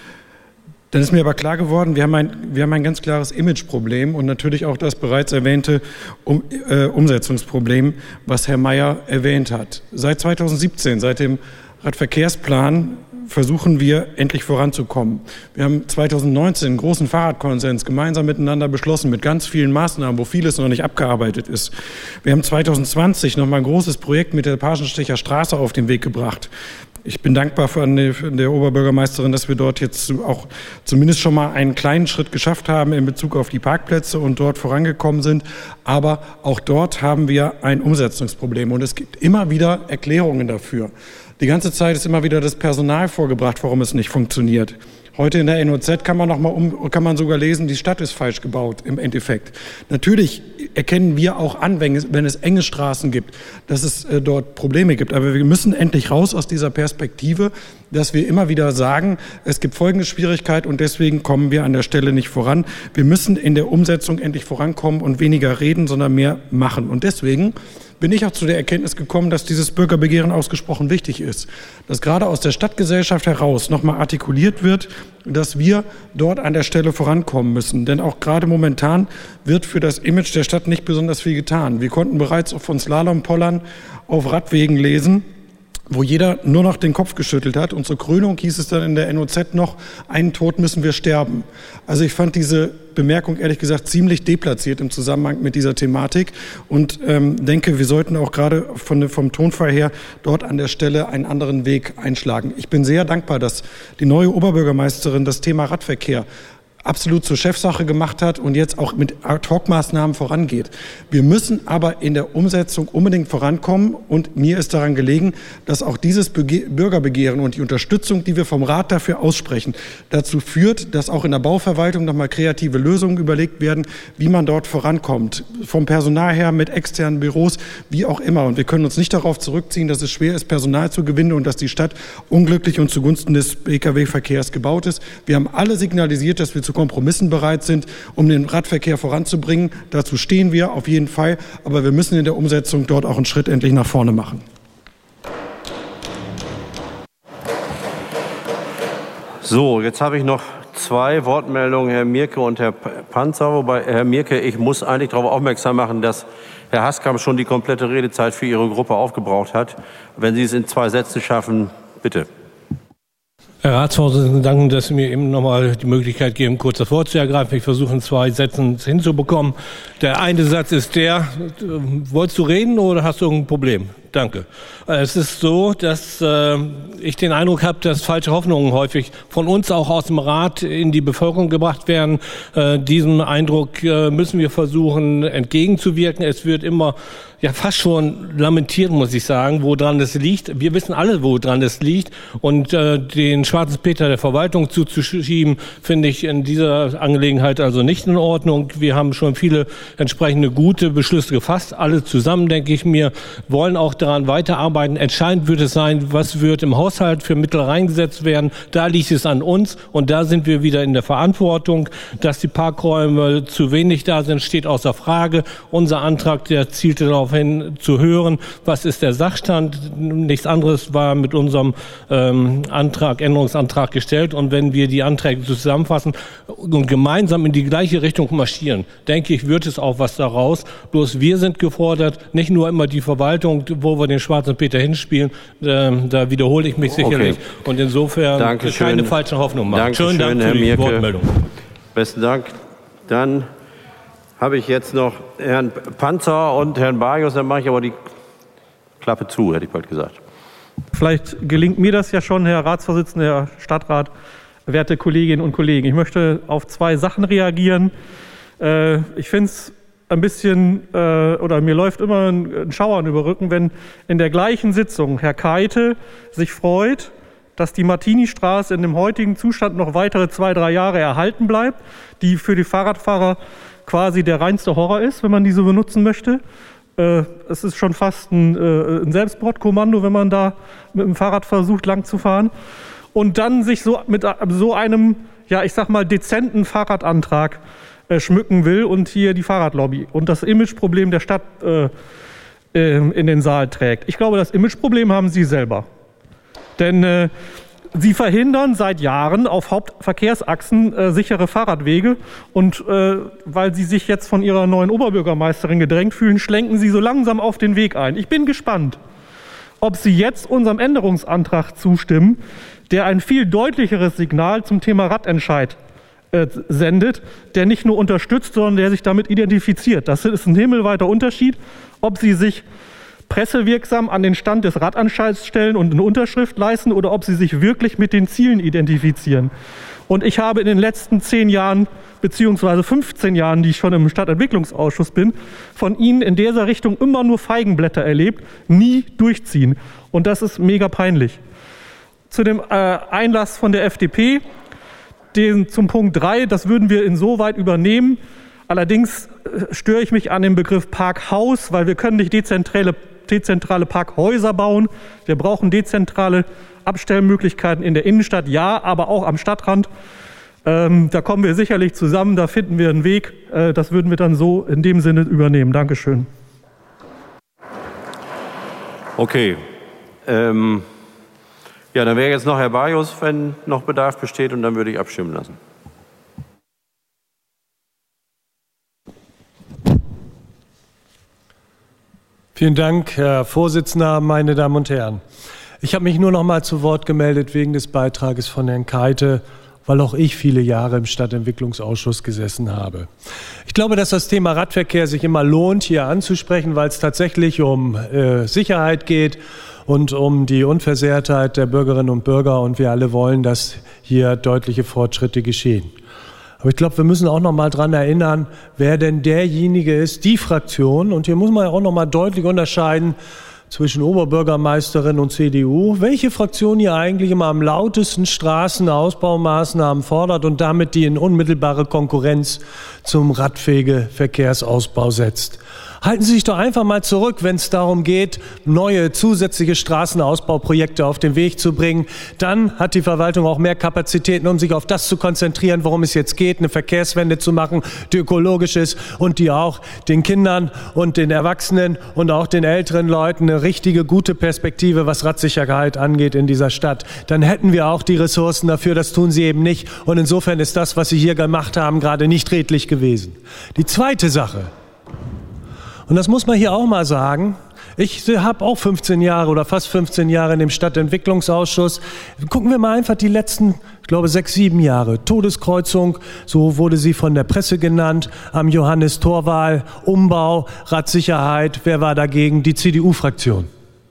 Dann ist mir aber klar geworden, wir haben ein, wir haben ein ganz klares Imageproblem und natürlich auch das bereits erwähnte um, äh, Umsetzungsproblem, was Herr Mayer erwähnt hat. Seit zweitausendsiebzehn, seit dem Radverkehrsplan, versuchen wir endlich voranzukommen. Wir haben zweitausendneunzehn einen großen Fahrradkonsens gemeinsam miteinander beschlossen mit ganz vielen Maßnahmen, wo vieles noch nicht abgearbeitet ist. Wir haben zweitausendzwanzig noch mal ein großes Projekt mit der Pagenstecher Straße auf den Weg gebracht. Ich bin dankbar von der Oberbürgermeisterin, dass wir dort jetzt auch zumindest schon mal einen kleinen Schritt geschafft haben in Bezug auf die Parkplätze und dort vorangekommen sind. Aber auch dort haben wir ein Umsetzungsproblem und es gibt immer wieder Erklärungen dafür. Die ganze Zeit ist immer wieder das Personal vorgebracht, warum es nicht funktioniert. Heute in der N O Z kann man noch mal um, kann man sogar lesen, die Stadt ist falsch gebaut im Endeffekt. Natürlich erkennen wir auch an, wenn es, wenn es enge Straßen gibt, dass es äh, dort Probleme gibt. Aber wir müssen endlich raus aus dieser Perspektive, dass wir immer wieder sagen, es gibt folgende Schwierigkeit und deswegen kommen wir an der Stelle nicht voran. Wir müssen in der Umsetzung endlich vorankommen und weniger reden, sondern mehr machen. Und deswegen bin ich auch zu der Erkenntnis gekommen, dass dieses Bürgerbegehren ausgesprochen wichtig ist. Dass gerade aus der Stadtgesellschaft heraus nochmal artikuliert wird, dass wir dort an der Stelle vorankommen müssen. Denn auch gerade momentan wird für das Image der Stadt nicht besonders viel getan. Wir konnten bereits von Slalompollern auf Radwegen lesen, wo jeder nur noch den Kopf geschüttelt hat. Und zur Krönung hieß es dann in der N O Z noch, einen Tod müssen wir sterben. Also ich fand diese Bemerkung ehrlich gesagt ziemlich deplatziert im Zusammenhang mit dieser Thematik und ähm, denke, wir sollten auch gerade von, vom Tonfall her dort an der Stelle einen anderen Weg einschlagen. Ich bin sehr dankbar, dass die neue Oberbürgermeisterin das Thema Radverkehr absolut zur Chefsache gemacht hat und jetzt auch mit Ad-Hoc-Maßnahmen vorangeht. Wir müssen aber in der Umsetzung unbedingt vorankommen und mir ist daran gelegen, dass auch dieses Bürgerbegehren und die Unterstützung, die wir vom Rat dafür aussprechen, dazu führt, dass auch in der Bauverwaltung nochmal kreative Lösungen überlegt werden, wie man dort vorankommt. Vom Personal her, mit externen Büros, wie auch immer. Und wir können uns nicht darauf zurückziehen, dass es schwer ist, Personal zu gewinnen und dass die Stadt unglücklich und zugunsten des Pkw-Verkehrs gebaut ist. Wir haben alle signalisiert, dass wir zu Kompromissen bereit sind, um den Radverkehr voranzubringen. Dazu stehen wir auf jeden Fall, aber wir müssen in der Umsetzung dort auch einen Schritt endlich nach vorne machen. So, jetzt habe ich noch zwei Wortmeldungen, Herr Mierke und Herr Panzer. Wobei, Herr Mierke, ich muss eigentlich darauf aufmerksam machen, dass Herr Haskamp schon die komplette Redezeit für Ihre Gruppe aufgebraucht hat. Wenn Sie es in zwei Sätzen schaffen, bitte. Herr Ratsvorsitzender, danke, dass Sie mir eben noch mal die Möglichkeit geben, kurz das Wort zu ergreifen. Ich versuche in zwei Sätzen hinzubekommen. Der eine Satz ist der, wolltest du reden oder hast du ein Problem? Danke. Es ist so, dass äh, ich den Eindruck habe, dass falsche Hoffnungen häufig von uns auch aus dem Rat in die Bevölkerung gebracht werden. Äh, diesem Eindruck äh, müssen wir versuchen entgegenzuwirken. Es wird immer ja fast schon lamentiert, muss ich sagen, woran das liegt. Wir wissen alle, woran das liegt. Und äh, den schwarzen Peter der Verwaltung zuzuschieben, finde ich in dieser Angelegenheit also nicht in Ordnung. Wir haben schon viele entsprechende gute Beschlüsse gefasst. Alle zusammen, denke ich mir, wollen auch daran weiterarbeiten. Entscheidend wird es sein, was wird im Haushalt für Mittel reingesetzt werden. Da liegt es an uns und da sind wir wieder in der Verantwortung. Dass die Parkräume zu wenig da sind, steht außer Frage. Unser Antrag, der zielte darauf hin, zu hören, was ist der Sachstand. Nichts anderes war mit unserem ähm, Antrag, Änderungsantrag gestellt. Und wenn wir die Anträge zusammenfassen und gemeinsam in die gleiche Richtung marschieren, denke ich, wird es auch was daraus. Bloß wir sind gefordert, nicht nur immer die Verwaltung, wo wir den schwarzen Peter hinspielen. Ähm, da wiederhole ich mich sicherlich. Okay. Und insofern Dankeschön. Keine falschen Hoffnungen machen. Dankeschön, Schönen Dank Herr für die Mierke. Wortmeldung. Besten Dank. Dann habe ich jetzt noch Herrn Panzer und Herrn Barjos, dann mache ich aber die Klappe zu, hätte ich bald gesagt. Vielleicht gelingt mir das ja schon, Herr Ratsvorsitzender, Herr Stadtrat, werte Kolleginnen und Kollegen. Ich möchte auf zwei Sachen reagieren. Ich finde es ein bisschen, oder mir läuft immer ein Schauern über den Rücken, wenn in der gleichen Sitzung Herr Keite sich freut, dass die Martini-Straße in dem heutigen Zustand noch weitere zwei, drei Jahre erhalten bleibt, die für die Fahrradfahrer quasi der reinste Horror ist, wenn man die so benutzen möchte. Äh, es ist schon fast ein, äh, ein Selbstmordkommando, wenn man da mit dem Fahrrad versucht, lang zu fahren. Und dann sich so mit so einem, ja, ich sag mal, dezenten Fahrradantrag äh, schmücken will und hier die Fahrradlobby und das Imageproblem der Stadt äh, äh, in den Saal trägt. Ich glaube, das Imageproblem haben Sie selber. Denn äh, Sie verhindern seit Jahren auf Hauptverkehrsachsen äh, sichere Fahrradwege und äh, weil Sie sich jetzt von Ihrer neuen Oberbürgermeisterin gedrängt fühlen, schlenken Sie so langsam auf den Weg ein. Ich bin gespannt, ob Sie jetzt unserem Änderungsantrag zustimmen, der ein viel deutlicheres Signal zum Thema Radentscheid äh, sendet, der nicht nur unterstützt, sondern der sich damit identifiziert. Das ist ein himmelweiter Unterschied, ob Sie sich pressewirksam an den Stand des Radentscheids stellen und eine Unterschrift leisten oder ob sie sich wirklich mit den Zielen identifizieren. Und ich habe in den letzten zehn Jahren beziehungsweise fünfzehn Jahren, die ich schon im Stadtentwicklungsausschuss bin, von Ihnen in dieser Richtung immer nur Feigenblätter erlebt, nie durchziehen. Und das ist mega peinlich. Zu dem äh, Einlass von der F D P, den, zum Punkt drei, das würden wir insoweit übernehmen. Allerdings äh, störe ich mich an dem Begriff Parkhaus, weil wir können nicht dezentrale dezentrale Parkhäuser bauen. Wir brauchen dezentrale Abstellmöglichkeiten in der Innenstadt, ja, aber auch am Stadtrand. Ähm, da kommen wir sicherlich zusammen, da finden wir einen Weg. Äh, das würden wir dann so in dem Sinne übernehmen. Dankeschön. Okay. Ähm, ja, dann wäre jetzt noch Herr Barjos, wenn noch Bedarf besteht, und dann würde ich abstimmen lassen. Vielen Dank, Herr Vorsitzender, meine Damen und Herren. Ich habe mich nur noch mal zu Wort gemeldet wegen des Beitrages von Herrn Keite, weil auch ich viele Jahre im Stadtentwicklungsausschuss gesessen habe. Ich glaube, dass das Thema Radverkehr sich immer lohnt, hier anzusprechen, weil es tatsächlich um äh, Sicherheit geht und um die Unversehrtheit der Bürgerinnen und Bürger. Und wir alle wollen, dass hier deutliche Fortschritte geschehen. Aber ich glaube, wir müssen auch noch mal dran erinnern, wer denn derjenige ist, die Fraktion. Und hier muss man ja auch noch mal deutlich unterscheiden zwischen Oberbürgermeisterin und C D U. Welche Fraktion hier eigentlich immer am lautesten Straßenausbaumaßnahmen fordert und damit die in unmittelbare Konkurrenz zum Radwegeverkehrsausbau setzt? Halten Sie sich doch einfach mal zurück, wenn es darum geht, neue zusätzliche Straßenausbauprojekte auf den Weg zu bringen. Dann hat die Verwaltung auch mehr Kapazitäten, um sich auf das zu konzentrieren, worum es jetzt geht, eine Verkehrswende zu machen, die ökologisch ist und die auch den Kindern und den Erwachsenen und auch den älteren Leuten eine richtige, gute Perspektive, was Radsicherheit angeht in dieser Stadt. Dann hätten wir auch die Ressourcen dafür, das tun sie eben nicht. Und insofern ist das, was Sie hier gemacht haben, gerade nicht redlich gewesen. Die zweite Sache, und das muss man hier auch mal sagen, ich habe auch fünfzehn Jahre oder fast fünfzehn Jahre in dem Stadtentwicklungsausschuss. Gucken wir mal einfach die letzten, ich glaube, sechs, sieben Jahre. Todeskreuzung, so wurde sie von der Presse genannt, am Johannes Torwal, Umbau, Radsicherheit. Wer war dagegen? Die C D U-Fraktion.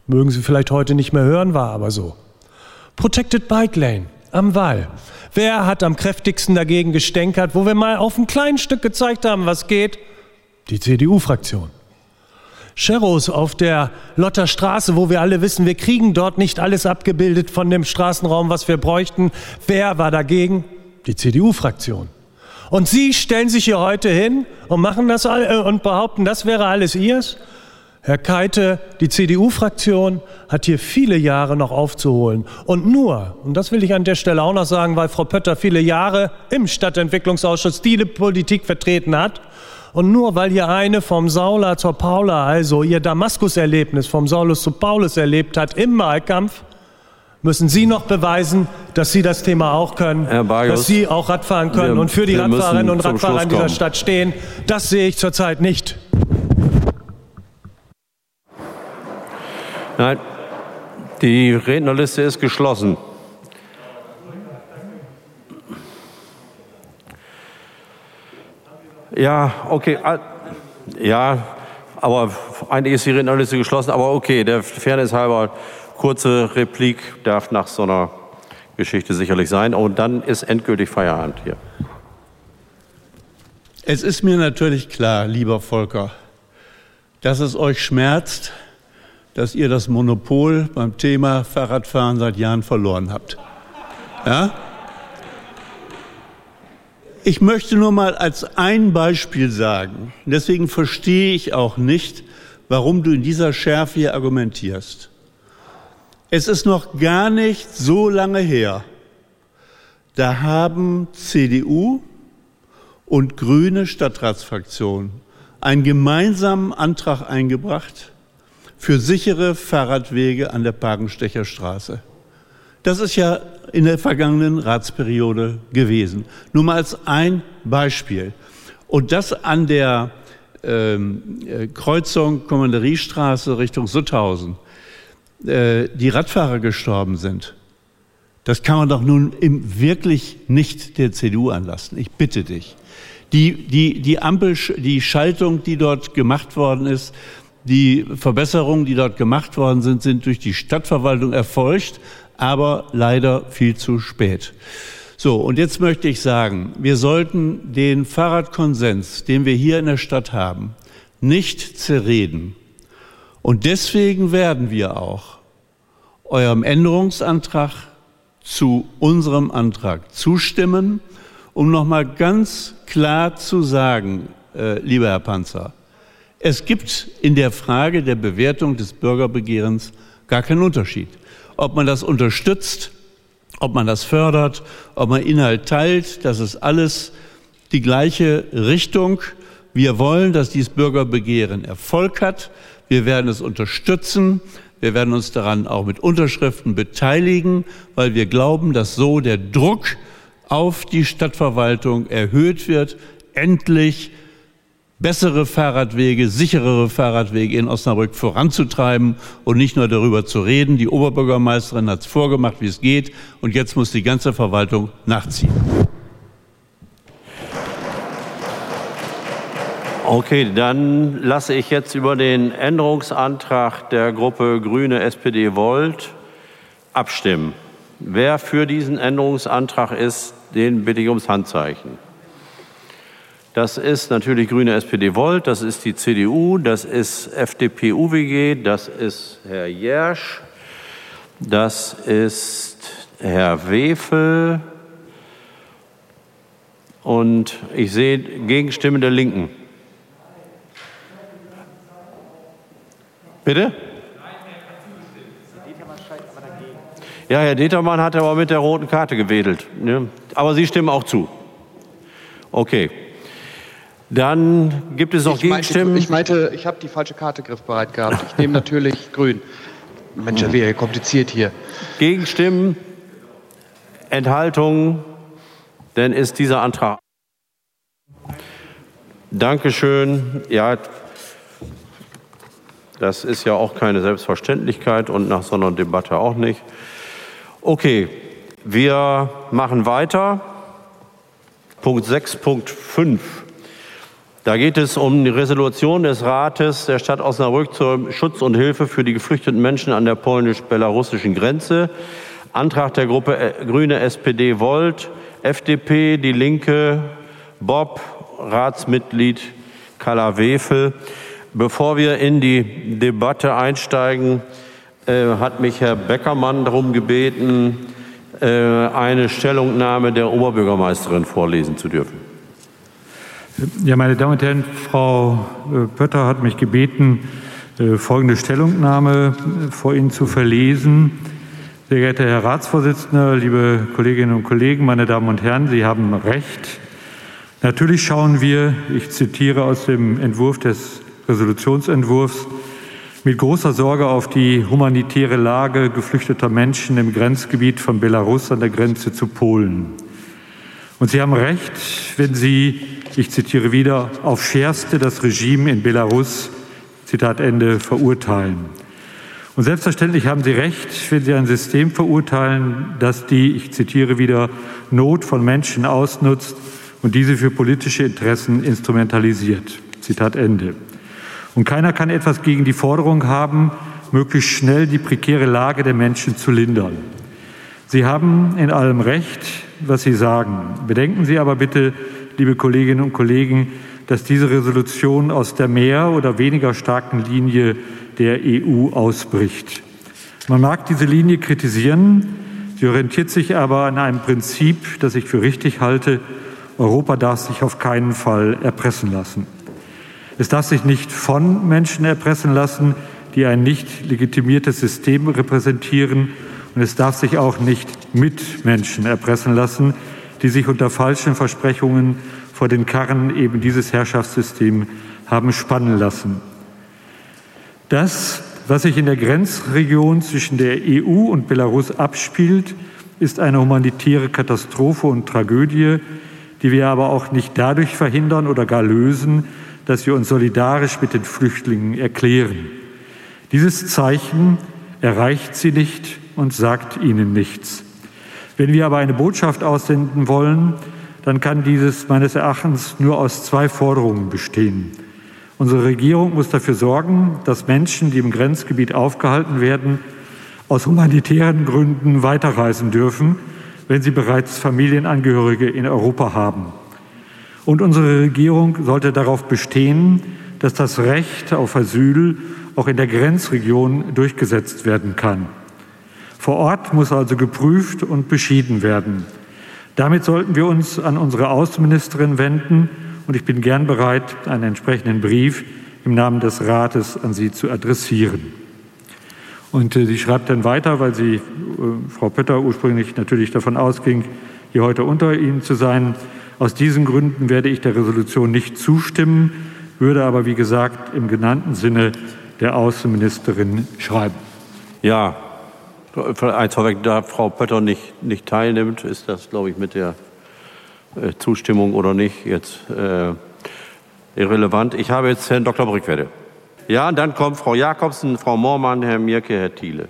Mögen Sie vielleicht heute nicht mehr hören, war aber so. Protected Bike Lane am Wall. Wer hat am kräftigsten dagegen gestänkert, wo wir mal auf ein kleines Stück gezeigt haben, was geht? Die C D U-Fraktion. Sharrows auf der Lotter Straße, wo wir alle wissen, wir kriegen dort nicht alles abgebildet von dem Straßenraum, was wir bräuchten. Wer war dagegen? Die C D U-Fraktion. Und Sie stellen sich hier heute hin und machen das all, und behaupten, das wäre alles Ihrs? Herr Keite, die C D U-Fraktion hat hier viele Jahre noch aufzuholen. Und nur, und das will ich an der Stelle auch noch sagen, weil Frau Pötter viele Jahre im Stadtentwicklungsausschuss diese Politik vertreten hat, und nur weil hier eine vom Saula zur Paula, also ihr Damaskus-Erlebnis vom Saulus zu Paulus erlebt hat im Wahlkampf, müssen Sie noch beweisen, dass Sie das Thema auch können, Herr Bajus, dass Sie auch Radfahren können wir, und für die Radfahrerinnen und Radfahrer in dieser Stadt stehen. Das sehe ich zurzeit nicht. Nein, die Rednerliste ist geschlossen. Ja, okay. Ja, aber eigentlich ist die Rednerliste geschlossen. Aber okay, der Fairness halber, kurze Replik darf nach so einer Geschichte sicherlich sein. Und dann ist endgültig Feierabend hier. Es ist mir natürlich klar, lieber Volker, dass es euch schmerzt, dass ihr das Monopol beim Thema Fahrradfahren seit Jahren verloren habt. Ja? Ich möchte nur mal als ein Beispiel sagen, deswegen verstehe ich auch nicht, warum du in dieser Schärfe hier argumentierst. Es ist noch gar nicht so lange her, da haben C D U und Grüne Stadtratsfraktionen einen gemeinsamen Antrag eingebracht für sichere Fahrradwege an der Pagenstecher Straße. Das ist ja in der vergangenen Ratsperiode gewesen. Nur mal als ein Beispiel. Und das an der ähm, Kreuzung Kommanderiestraße Richtung Sutthausen, äh, die Radfahrer gestorben sind, das kann man doch nun im wirklich nicht der C D U anlassen. Ich bitte dich. Die, die, die Ampel, die Schaltung, die dort gemacht worden ist, die Verbesserungen, die dort gemacht worden sind, sind durch die Stadtverwaltung erfolgt, aber leider viel zu spät. So, und jetzt möchte ich sagen, wir sollten den Fahrradkonsens, den wir hier in der Stadt haben, nicht zerreden. Und deswegen werden wir auch eurem Änderungsantrag zu unserem Antrag zustimmen, um noch mal ganz klar zu sagen, äh, lieber Herr Panzer, es gibt in der Frage der Bewertung des Bürgerbegehrens gar keinen Unterschied. Ob man das unterstützt, ob man das fördert, ob man Inhalt teilt, das ist alles die gleiche Richtung. Wir wollen, dass dieses Bürgerbegehren Erfolg hat. Wir werden es unterstützen. Wir werden uns daran auch mit Unterschriften beteiligen, weil wir glauben, dass so der Druck auf die Stadtverwaltung erhöht wird, endlich bessere Fahrradwege, sicherere Fahrradwege in Osnabrück voranzutreiben und nicht nur darüber zu reden. Die Oberbürgermeisterin hat es vorgemacht, wie es geht, und jetzt muss die ganze Verwaltung nachziehen. Okay, dann lasse ich jetzt über den Änderungsantrag der Gruppe Grüne S P D Volt abstimmen. Wer für diesen Änderungsantrag ist, den bitte ich ums Handzeichen. Das ist natürlich Grüne S P D Volt, das ist die C D U, das ist F D P U W G, das ist Herr Jersch, das ist Herr Wefel und ich sehe Gegenstimmen der Linken. Bitte? Ja, Herr Determann hat aber mit der roten Karte gewedelt. Ne? Aber Sie stimmen auch zu. Okay. Dann gibt es noch ich Gegenstimmen. Meinte, ich meinte, ich habe die falsche Karte griffbereit gehabt. Ich nehme natürlich grün. Mensch, wie kompliziert hier. Gegenstimmen, Enthaltungen, dann ist dieser Antrag. Dankeschön. Ja, das ist ja auch keine Selbstverständlichkeit und nach so einer Debatte auch nicht. Okay, wir machen weiter. Punkt sechs, Punkt fünf. Da geht es um die Resolution des Rates der Stadt Osnabrück zum Schutz und Hilfe für die geflüchteten Menschen an der polnisch-belarussischen Grenze. Antrag der Gruppe Grüne, S P D, Volt, F D P, Die Linke, Bob, Ratsmitglied Kalla-Wefel. Bevor wir in die Debatte einsteigen, äh, hat mich Herr Beckermann darum gebeten, äh, eine Stellungnahme der Oberbürgermeisterin vorlesen zu dürfen. Ja, meine Damen und Herren, Frau Pötter hat mich gebeten, folgende Stellungnahme vor Ihnen zu verlesen. Sehr geehrter Herr Ratsvorsitzender, liebe Kolleginnen und Kollegen, meine Damen und Herren, Sie haben recht. Natürlich schauen wir, ich zitiere aus dem Entwurf des Resolutionsentwurfs, mit großer Sorge auf die humanitäre Lage geflüchteter Menschen im Grenzgebiet von Belarus an der Grenze zu Polen. Und Sie haben recht, wenn Sie, ich zitiere wieder, auf Schärfste das Regime in Belarus, Zitat Ende, verurteilen. Und selbstverständlich haben Sie recht, wenn Sie ein System verurteilen, das die, ich zitiere wieder, Not von Menschen ausnutzt und diese für politische Interessen instrumentalisiert. Zitat Ende. Und keiner kann etwas gegen die Forderung haben, möglichst schnell die prekäre Lage der Menschen zu lindern. Sie haben in allem recht, was Sie sagen. Bedenken Sie aber bitte, liebe Kolleginnen und Kollegen, dass diese Resolution aus der mehr oder weniger starken Linie der E U ausbricht. Man mag diese Linie kritisieren, sie orientiert sich aber an einem Prinzip, das ich für richtig halte: Europa darf sich auf keinen Fall erpressen lassen. Es darf sich nicht von Menschen erpressen lassen, die ein nicht legitimiertes System repräsentieren, und es darf sich auch nicht mit Menschen erpressen lassen, die sich unter falschen Versprechungen vor den Karren eben dieses Herrschaftssystems haben spannen lassen. Das, was sich in der Grenzregion zwischen der E U und Belarus abspielt, ist eine humanitäre Katastrophe und Tragödie, die wir aber auch nicht dadurch verhindern oder gar lösen, dass wir uns solidarisch mit den Flüchtlingen erklären. Dieses Zeichen erreicht sie nicht und sagt ihnen nichts. Wenn wir aber eine Botschaft aussenden wollen, dann kann dieses meines Erachtens nur aus zwei Forderungen bestehen. Unsere Regierung muss dafür sorgen, dass Menschen, die im Grenzgebiet aufgehalten werden, aus humanitären Gründen weiterreisen dürfen, wenn sie bereits Familienangehörige in Europa haben. Und unsere Regierung sollte darauf bestehen, dass das Recht auf Asyl auch in der Grenzregion durchgesetzt werden kann. Vor Ort muss also geprüft und beschieden werden. Damit sollten wir uns an unsere Außenministerin wenden, und ich bin gern bereit, einen entsprechenden Brief im Namen des Rates an Sie zu adressieren. Und äh, sie schreibt dann weiter, weil sie, äh, Frau Pötter, ursprünglich natürlich davon ausging, hier heute unter Ihnen zu sein: Aus diesen Gründen werde ich der Resolution nicht zustimmen, würde aber, wie gesagt, im genannten Sinne der Außenministerin schreiben. Ja, eins vorweg, da Frau Pötter nicht, nicht teilnimmt, ist das, glaube ich, mit der äh, Zustimmung oder nicht jetzt äh, irrelevant. Ich habe jetzt Herrn Doktor Brickwede. Ja, und dann kommt Frau Jakobsen, Frau Moormann, Herr Mierke, Herr Thiele.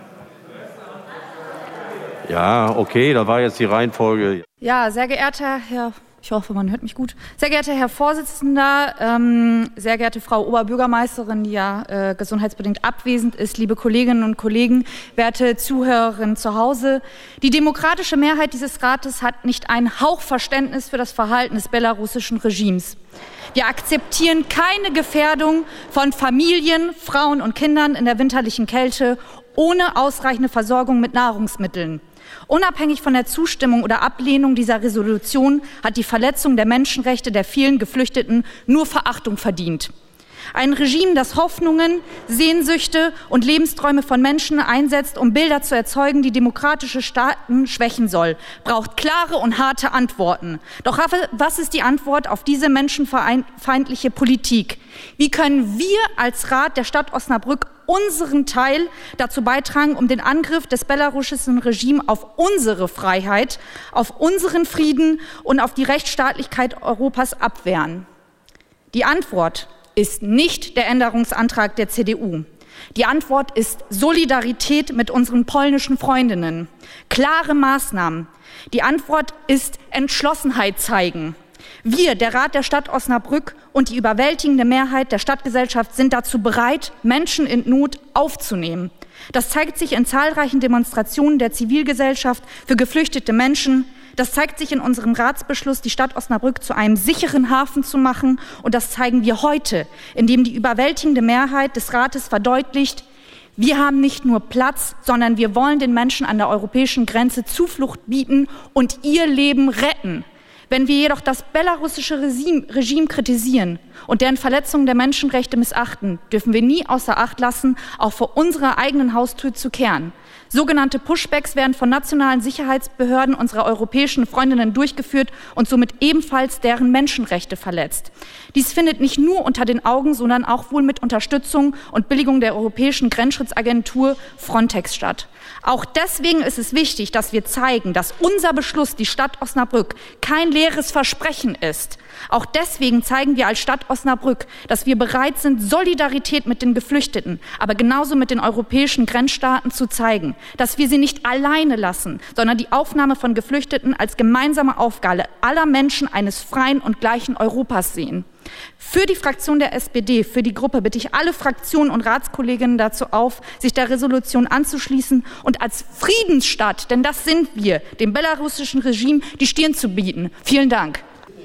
Ja, okay, da war jetzt die Reihenfolge. Ja, sehr geehrter Herr, ich hoffe, man hört mich gut. Sehr geehrter Herr Vorsitzender, ähm, sehr geehrte Frau Oberbürgermeisterin, die ja äh, gesundheitsbedingt abwesend ist, liebe Kolleginnen und Kollegen, werte Zuhörerinnen zu Hause. Die demokratische Mehrheit dieses Rates hat nicht einen Hauch Verständnis für das Verhalten des belarussischen Regimes. Wir akzeptieren keine Gefährdung von Familien, Frauen und Kindern in der winterlichen Kälte ohne ausreichende Versorgung mit Nahrungsmitteln. Unabhängig von der Zustimmung oder Ablehnung dieser Resolution hat die Verletzung der Menschenrechte der vielen Geflüchteten nur Verachtung verdient. Ein Regime, das Hoffnungen, Sehnsüchte und Lebensträume von Menschen einsetzt, um Bilder zu erzeugen, die demokratische Staaten schwächen soll, braucht klare und harte Antworten. Doch was ist die Antwort auf diese menschenfeindliche Politik? Wie können wir als Rat der Stadt Osnabrück unseren Teil dazu beitragen, um den Angriff des belarussischen Regimes auf unsere Freiheit, auf unseren Frieden und auf die Rechtsstaatlichkeit Europas abwehren? Die Antwort ist nicht der Änderungsantrag der C D U. Die Antwort ist Solidarität mit unseren polnischen Freundinnen, klare Maßnahmen. Die Antwort ist Entschlossenheit zeigen, Wir, der Rat der Stadt Osnabrück und die überwältigende Mehrheit der Stadtgesellschaft sind dazu bereit, Menschen in Not aufzunehmen. Das zeigt sich in zahlreichen Demonstrationen der Zivilgesellschaft für geflüchtete Menschen. Das zeigt sich in unserem Ratsbeschluss, die Stadt Osnabrück zu einem sicheren Hafen zu machen. Und das zeigen wir heute, indem die überwältigende Mehrheit des Rates verdeutlicht, wir haben nicht nur Platz, sondern wir wollen den Menschen an der europäischen Grenze Zuflucht bieten und ihr Leben retten. Wenn wir jedoch das belarussische Regime, Regime kritisieren und deren Verletzungen der Menschenrechte missachten, dürfen wir nie außer Acht lassen, auch vor unserer eigenen Haustür zu kehren. Sogenannte Pushbacks werden von nationalen Sicherheitsbehörden unserer europäischen Freundinnen durchgeführt und somit ebenfalls deren Menschenrechte verletzt. Dies findet nicht nur unter den Augen, sondern auch wohl mit Unterstützung und Billigung der Europäischen Grenzschutzagentur Frontex statt. Auch deswegen ist es wichtig, dass wir zeigen, dass unser Beschluss, die Stadt Osnabrück, kein leeres Versprechen ist. Auch deswegen zeigen wir als Stadt Osnabrück, dass wir bereit sind, Solidarität mit den Geflüchteten, aber genauso mit den europäischen Grenzstaaten zu zeigen, dass wir sie nicht alleine lassen, sondern die Aufnahme von Geflüchteten als gemeinsame Aufgabe aller Menschen eines freien und gleichen Europas sehen. Für die Fraktion der S P D, für die Gruppe bitte ich alle Fraktionen und Ratskolleginnen dazu auf, sich der Resolution anzuschließen und als Friedensstadt, denn das sind wir, dem belarussischen Regime die Stirn zu bieten. Vielen Dank.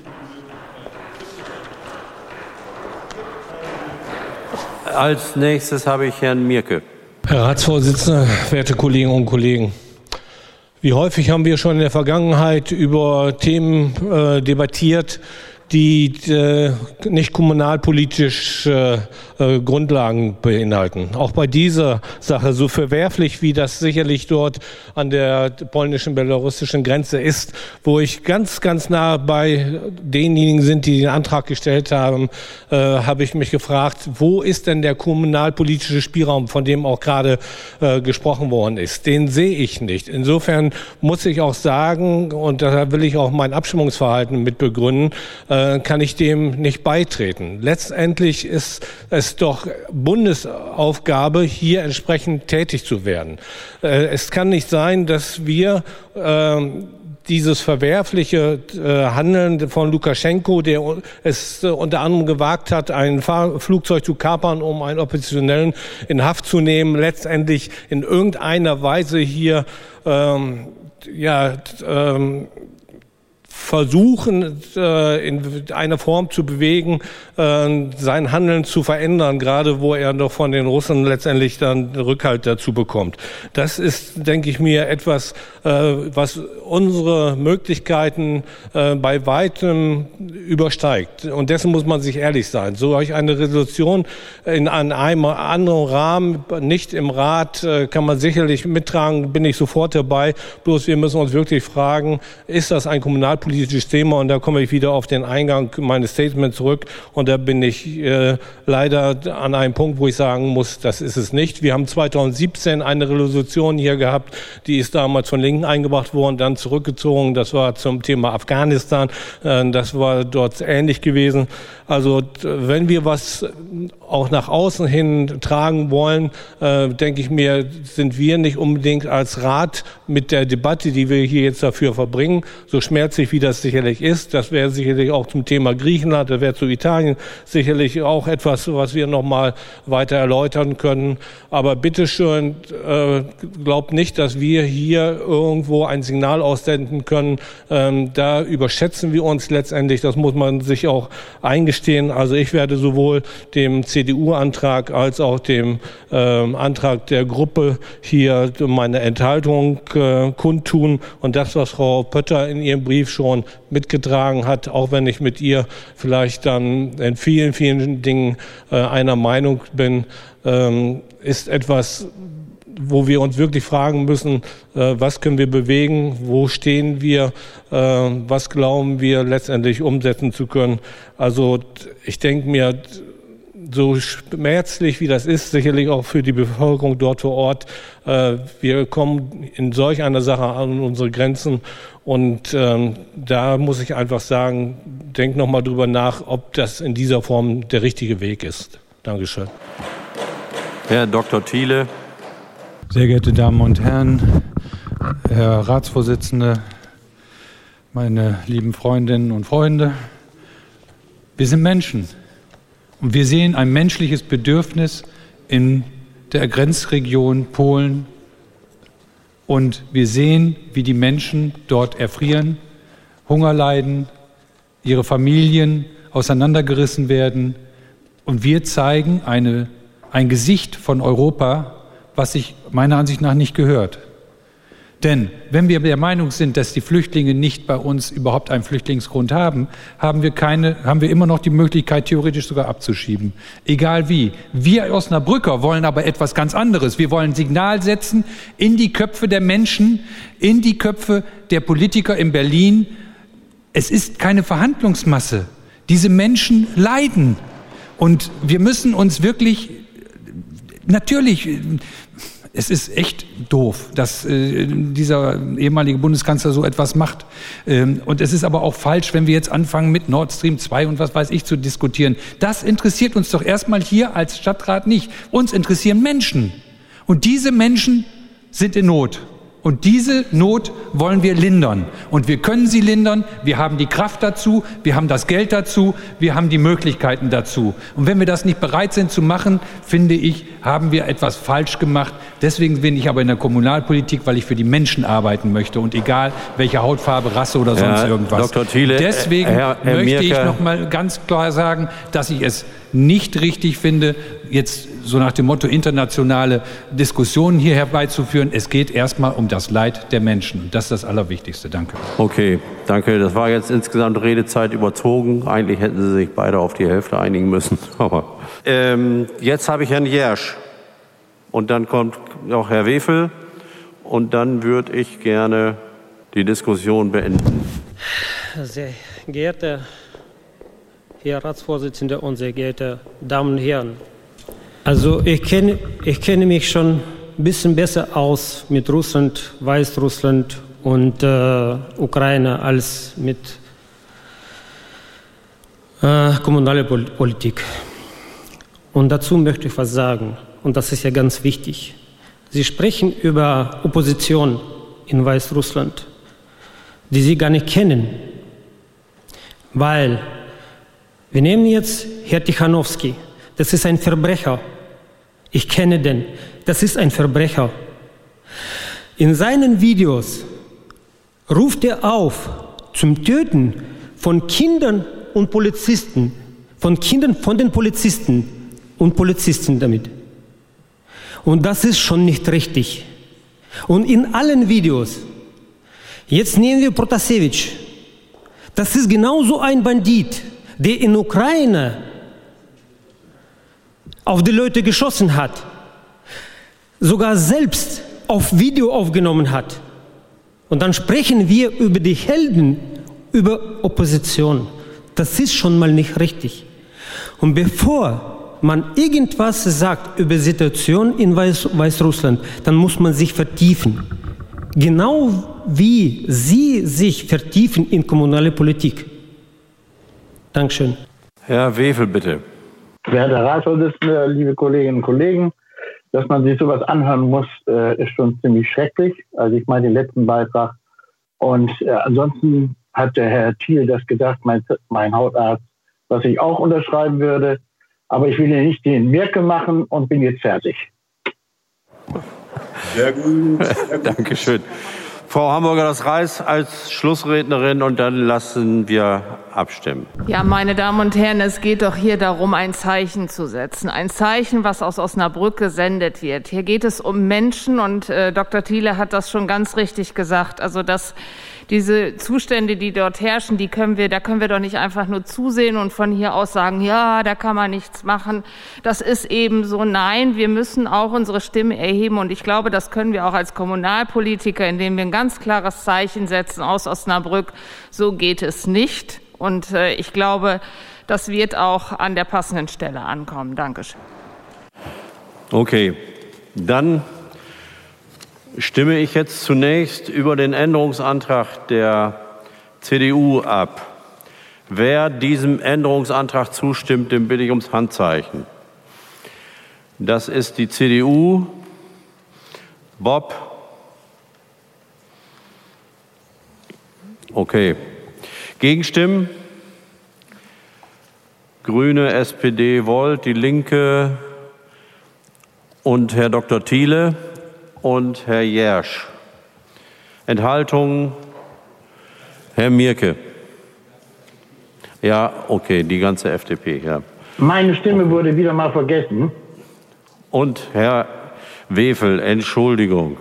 Als nächstes habe ich Herrn Mierke. Herr Ratsvorsitzender, werte Kolleginnen und Kollegen. Wie häufig haben wir schon in der Vergangenheit über Themen äh, debattiert, die äh, nicht kommunalpolitisch äh, äh, Grundlagen beinhalten. Auch bei dieser Sache, so verwerflich wie das sicherlich dort an der polnischen-belarussischen Grenze ist, wo ich ganz, ganz nah bei denjenigen sind, die den Antrag gestellt haben, äh, habe ich mich gefragt, wo ist denn der kommunalpolitische Spielraum, von dem auch gerade äh, gesprochen worden ist? Den sehe ich nicht. Insofern muss ich auch sagen, und da will ich auch mein Abstimmungsverhalten mit begründen, äh, kann ich dem nicht beitreten. Letztendlich ist es doch Bundesaufgabe, hier entsprechend tätig zu werden. Es kann nicht sein, dass wir dieses verwerfliche Handeln von Lukaschenko, der es unter anderem gewagt hat, ein Flugzeug zu kapern, um einen Oppositionellen in Haft zu nehmen, letztendlich in irgendeiner Weise hier ähm, ja ähm, versuchen, äh, in einer Form zu bewegen, äh, sein Handeln zu verändern, gerade wo er noch von den Russen letztendlich dann Rückhalt dazu bekommt. Das ist, denke ich mir, etwas, äh, was unsere Möglichkeiten äh, bei weitem übersteigt. Und dessen muss man sich ehrlich sein. So euch eine Resolution in einem anderen Rahmen, nicht im Rat, äh, kann man sicherlich mittragen, bin ich sofort dabei. Bloß wir müssen uns wirklich fragen, ist das ein kommunalpolitisches Thema? Und da komme ich wieder auf den Eingang meines Statements zurück. Und da bin ich äh, leider an einem Punkt, wo ich sagen muss, das ist es nicht. Wir haben zweitausendsiebzehn eine Resolution hier gehabt, die ist damals von Linken eingebracht worden, dann zurückgezogen. Das war zum Thema Afghanistan. Äh, das war dort ähnlich gewesen. Also wenn wir was auch nach außen hin tragen wollen, äh, denke ich mir, sind wir nicht unbedingt als Rat mit der Debatte, die wir hier jetzt dafür verbringen, so schmerzlich wie das sicherlich ist. Das wäre sicherlich auch zum Thema Griechenland, das wäre zu Italien sicherlich auch etwas, was wir noch mal weiter erläutern können. Aber bitteschön, äh, glaubt nicht, dass wir hier irgendwo ein Signal aussenden können. Ähm, da überschätzen wir uns letztendlich. Das muss man sich auch eingestehen. Also ich werde sowohl dem C D U-Antrag als auch dem ähm, Antrag der Gruppe hier meine Enthaltung äh, kundtun. Und das, was Frau Pötter in ihrem Brief schon mitgetragen hat, auch wenn ich mit ihr vielleicht dann in vielen, vielen Dingen äh, einer Meinung bin, ähm, ist etwas, wo wir uns wirklich fragen müssen, äh, was können wir bewegen, wo stehen wir, äh, was glauben wir letztendlich umsetzen zu können. Also ich denke mir, so schmerzlich wie das ist, sicherlich auch für die Bevölkerung dort vor Ort, äh, wir kommen in solch einer Sache an unsere Grenzen. Und ähm, da muss ich einfach sagen, denk noch mal drüber nach, ob das in dieser Form der richtige Weg ist. Dankeschön. Herr Doktor Thiele. Sehr geehrte Damen und Herren, Herr Ratsvorsitzender, meine lieben Freundinnen und Freunde, wir sind Menschen und wir sehen ein menschliches Bedürfnis in der Grenzregion Polen und wir sehen, wie die Menschen dort erfrieren, Hunger leiden, ihre Familien auseinandergerissen werden und wir zeigen eine, ein Gesicht von Europa, was sich meiner Ansicht nach nicht gehört. Denn wenn wir der Meinung sind, dass die Flüchtlinge nicht bei uns überhaupt einen Flüchtlingsgrund haben, haben wir, keine, haben wir immer noch die Möglichkeit, theoretisch sogar abzuschieben. Egal wie. Wir Osnabrücker wollen aber etwas ganz anderes. Wir wollen ein Signal setzen in die Köpfe der Menschen, in die Köpfe der Politiker in Berlin. Es ist keine Verhandlungsmasse. Diese Menschen leiden. Und wir müssen uns wirklich, natürlich, es ist echt doof, dass äh, dieser ehemalige Bundeskanzler so etwas macht. Ähm, und es ist aber auch falsch, wenn wir jetzt anfangen mit Nord Stream zwei und was weiß ich zu diskutieren. Das interessiert uns doch erstmal hier als Stadtrat nicht. Uns interessieren Menschen. Und diese Menschen sind in Not. Und diese Not wollen wir lindern. Und wir können sie lindern. Wir haben die Kraft dazu. Wir haben das Geld dazu. Wir haben die Möglichkeiten dazu. Und wenn wir das nicht bereit sind zu machen, finde ich, haben wir etwas falsch gemacht. Deswegen bin ich aber in der Kommunalpolitik, weil ich für die Menschen arbeiten möchte. Und egal, welche Hautfarbe, Rasse oder sonst Herr irgendwas. Doktor Thiele, Deswegen Herr, Herr möchte Mierke. ich noch mal ganz klar sagen, dass ich es nicht richtig finde, jetzt so nach dem Motto internationale Diskussionen hier herbeizuführen. Es geht erstmal um das Leid der Menschen. Und das ist das Allerwichtigste. Danke. Okay, danke. Das war jetzt insgesamt Redezeit überzogen. Eigentlich hätten Sie sich beide auf die Hälfte einigen müssen. Aber ähm, jetzt habe ich Herrn Jersch. Und dann kommt noch Herr Wefel. Und dann würde ich gerne die Diskussion beenden. Sehr geehrter Herr Ratsvorsitzender und sehr geehrte Damen und Herren, also ich kenne, ich kenne mich schon ein bisschen besser aus mit Russland, Weißrussland und äh, Ukraine als mit äh, kommunaler Politik. Und dazu möchte ich was sagen, und das ist ja ganz wichtig. Sie sprechen über Opposition in Weißrussland, die Sie gar nicht kennen, weil wir nehmen jetzt Herrn Tichanowski, das ist ein Verbrecher. Ich kenne den, das ist ein Verbrecher. In seinen Videos ruft er auf zum Töten von Kindern und Polizisten, von Kindern von den Polizisten und Polizisten damit. Und das ist schon nicht richtig. Und in allen Videos, jetzt nehmen wir Protasevich, das ist genauso ein Bandit, der in Ukraine auf die Leute geschossen hat, sogar selbst auf Video aufgenommen hat. Und dann sprechen wir über die Helden, über Opposition. Das ist schon mal nicht richtig. Und bevor man irgendwas sagt über die Situation in Weiß Weißrussland, dann muss man sich vertiefen. Genau wie Sie sich vertiefen in kommunale Politik. Dankeschön. Herr Wefel, bitte. Werter Ratsvorsitzender, liebe Kolleginnen und Kollegen, dass man sich sowas anhören muss, äh, ist schon ziemlich schrecklich. Also ich meine den letzten Beitrag. Und äh, ansonsten hat der Herr Thiel das gesagt, mein, mein Hautarzt, was ich auch unterschreiben würde. Aber ich will ja nicht den Mirke machen und bin jetzt fertig. Sehr gut. Sehr gut. Dankeschön. Frau Hamburger, das Reis als Schlussrednerin und dann lassen wir abstimmen. Ja, meine Damen und Herren, es geht doch hier darum, ein Zeichen zu setzen. Ein Zeichen, was aus Osnabrück gesendet wird. Hier geht es um Menschen und äh, Doktor Thiele hat das schon ganz richtig gesagt. Also dass diese Zustände, die dort herrschen, die können wir, da können wir doch nicht einfach nur zusehen und von hier aus sagen, ja, da kann man nichts machen. Das ist eben so. Nein, wir müssen auch unsere Stimme erheben und ich glaube, das können wir auch als Kommunalpolitiker, indem wir ein ganz klares Zeichen setzen aus Osnabrück. So geht es nicht und äh, ich glaube, das wird auch an der passenden Stelle ankommen. Dankeschön. Okay, dann stimme ich jetzt zunächst über den Änderungsantrag der C D U ab. Wer diesem Änderungsantrag zustimmt, dem bitte ich ums Handzeichen. Das ist die C D U. Bob. Okay. Gegenstimmen? Grüne, S P D, Volt, die Linke und Herr Doktor Thiele und Herr Jersch. Enthaltungen? Herr Mierke. Ja, okay, die ganze F D P, ja. Meine Stimme wurde wieder mal vergessen. Und Herr Wefel, Entschuldigung.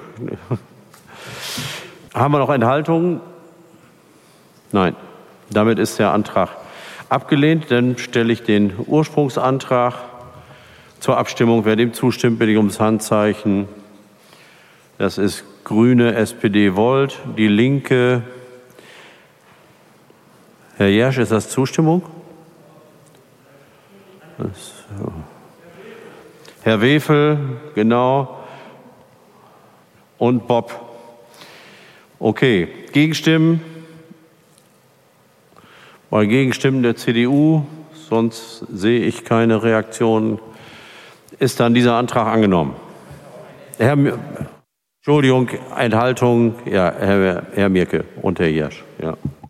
Haben wir noch Enthaltungen? Nein. Damit ist der Antrag abgelehnt. Dann stelle ich den Ursprungsantrag zur Abstimmung. Wer dem zustimmt, bitte ich ums Handzeichen. Das ist Grüne, S P D, Volt, die Linke. Herr Jersch, ist das Zustimmung? So. Herr Wefel, genau. Und Bob. Okay. Gegenstimmen? Bei Gegenstimmen der C D U, sonst sehe ich keine Reaktionen, ist dann dieser Antrag angenommen. Herr, Entschuldigung, Enthaltung, ja, Herr, Herr Mierke und Herr Jersch, ja.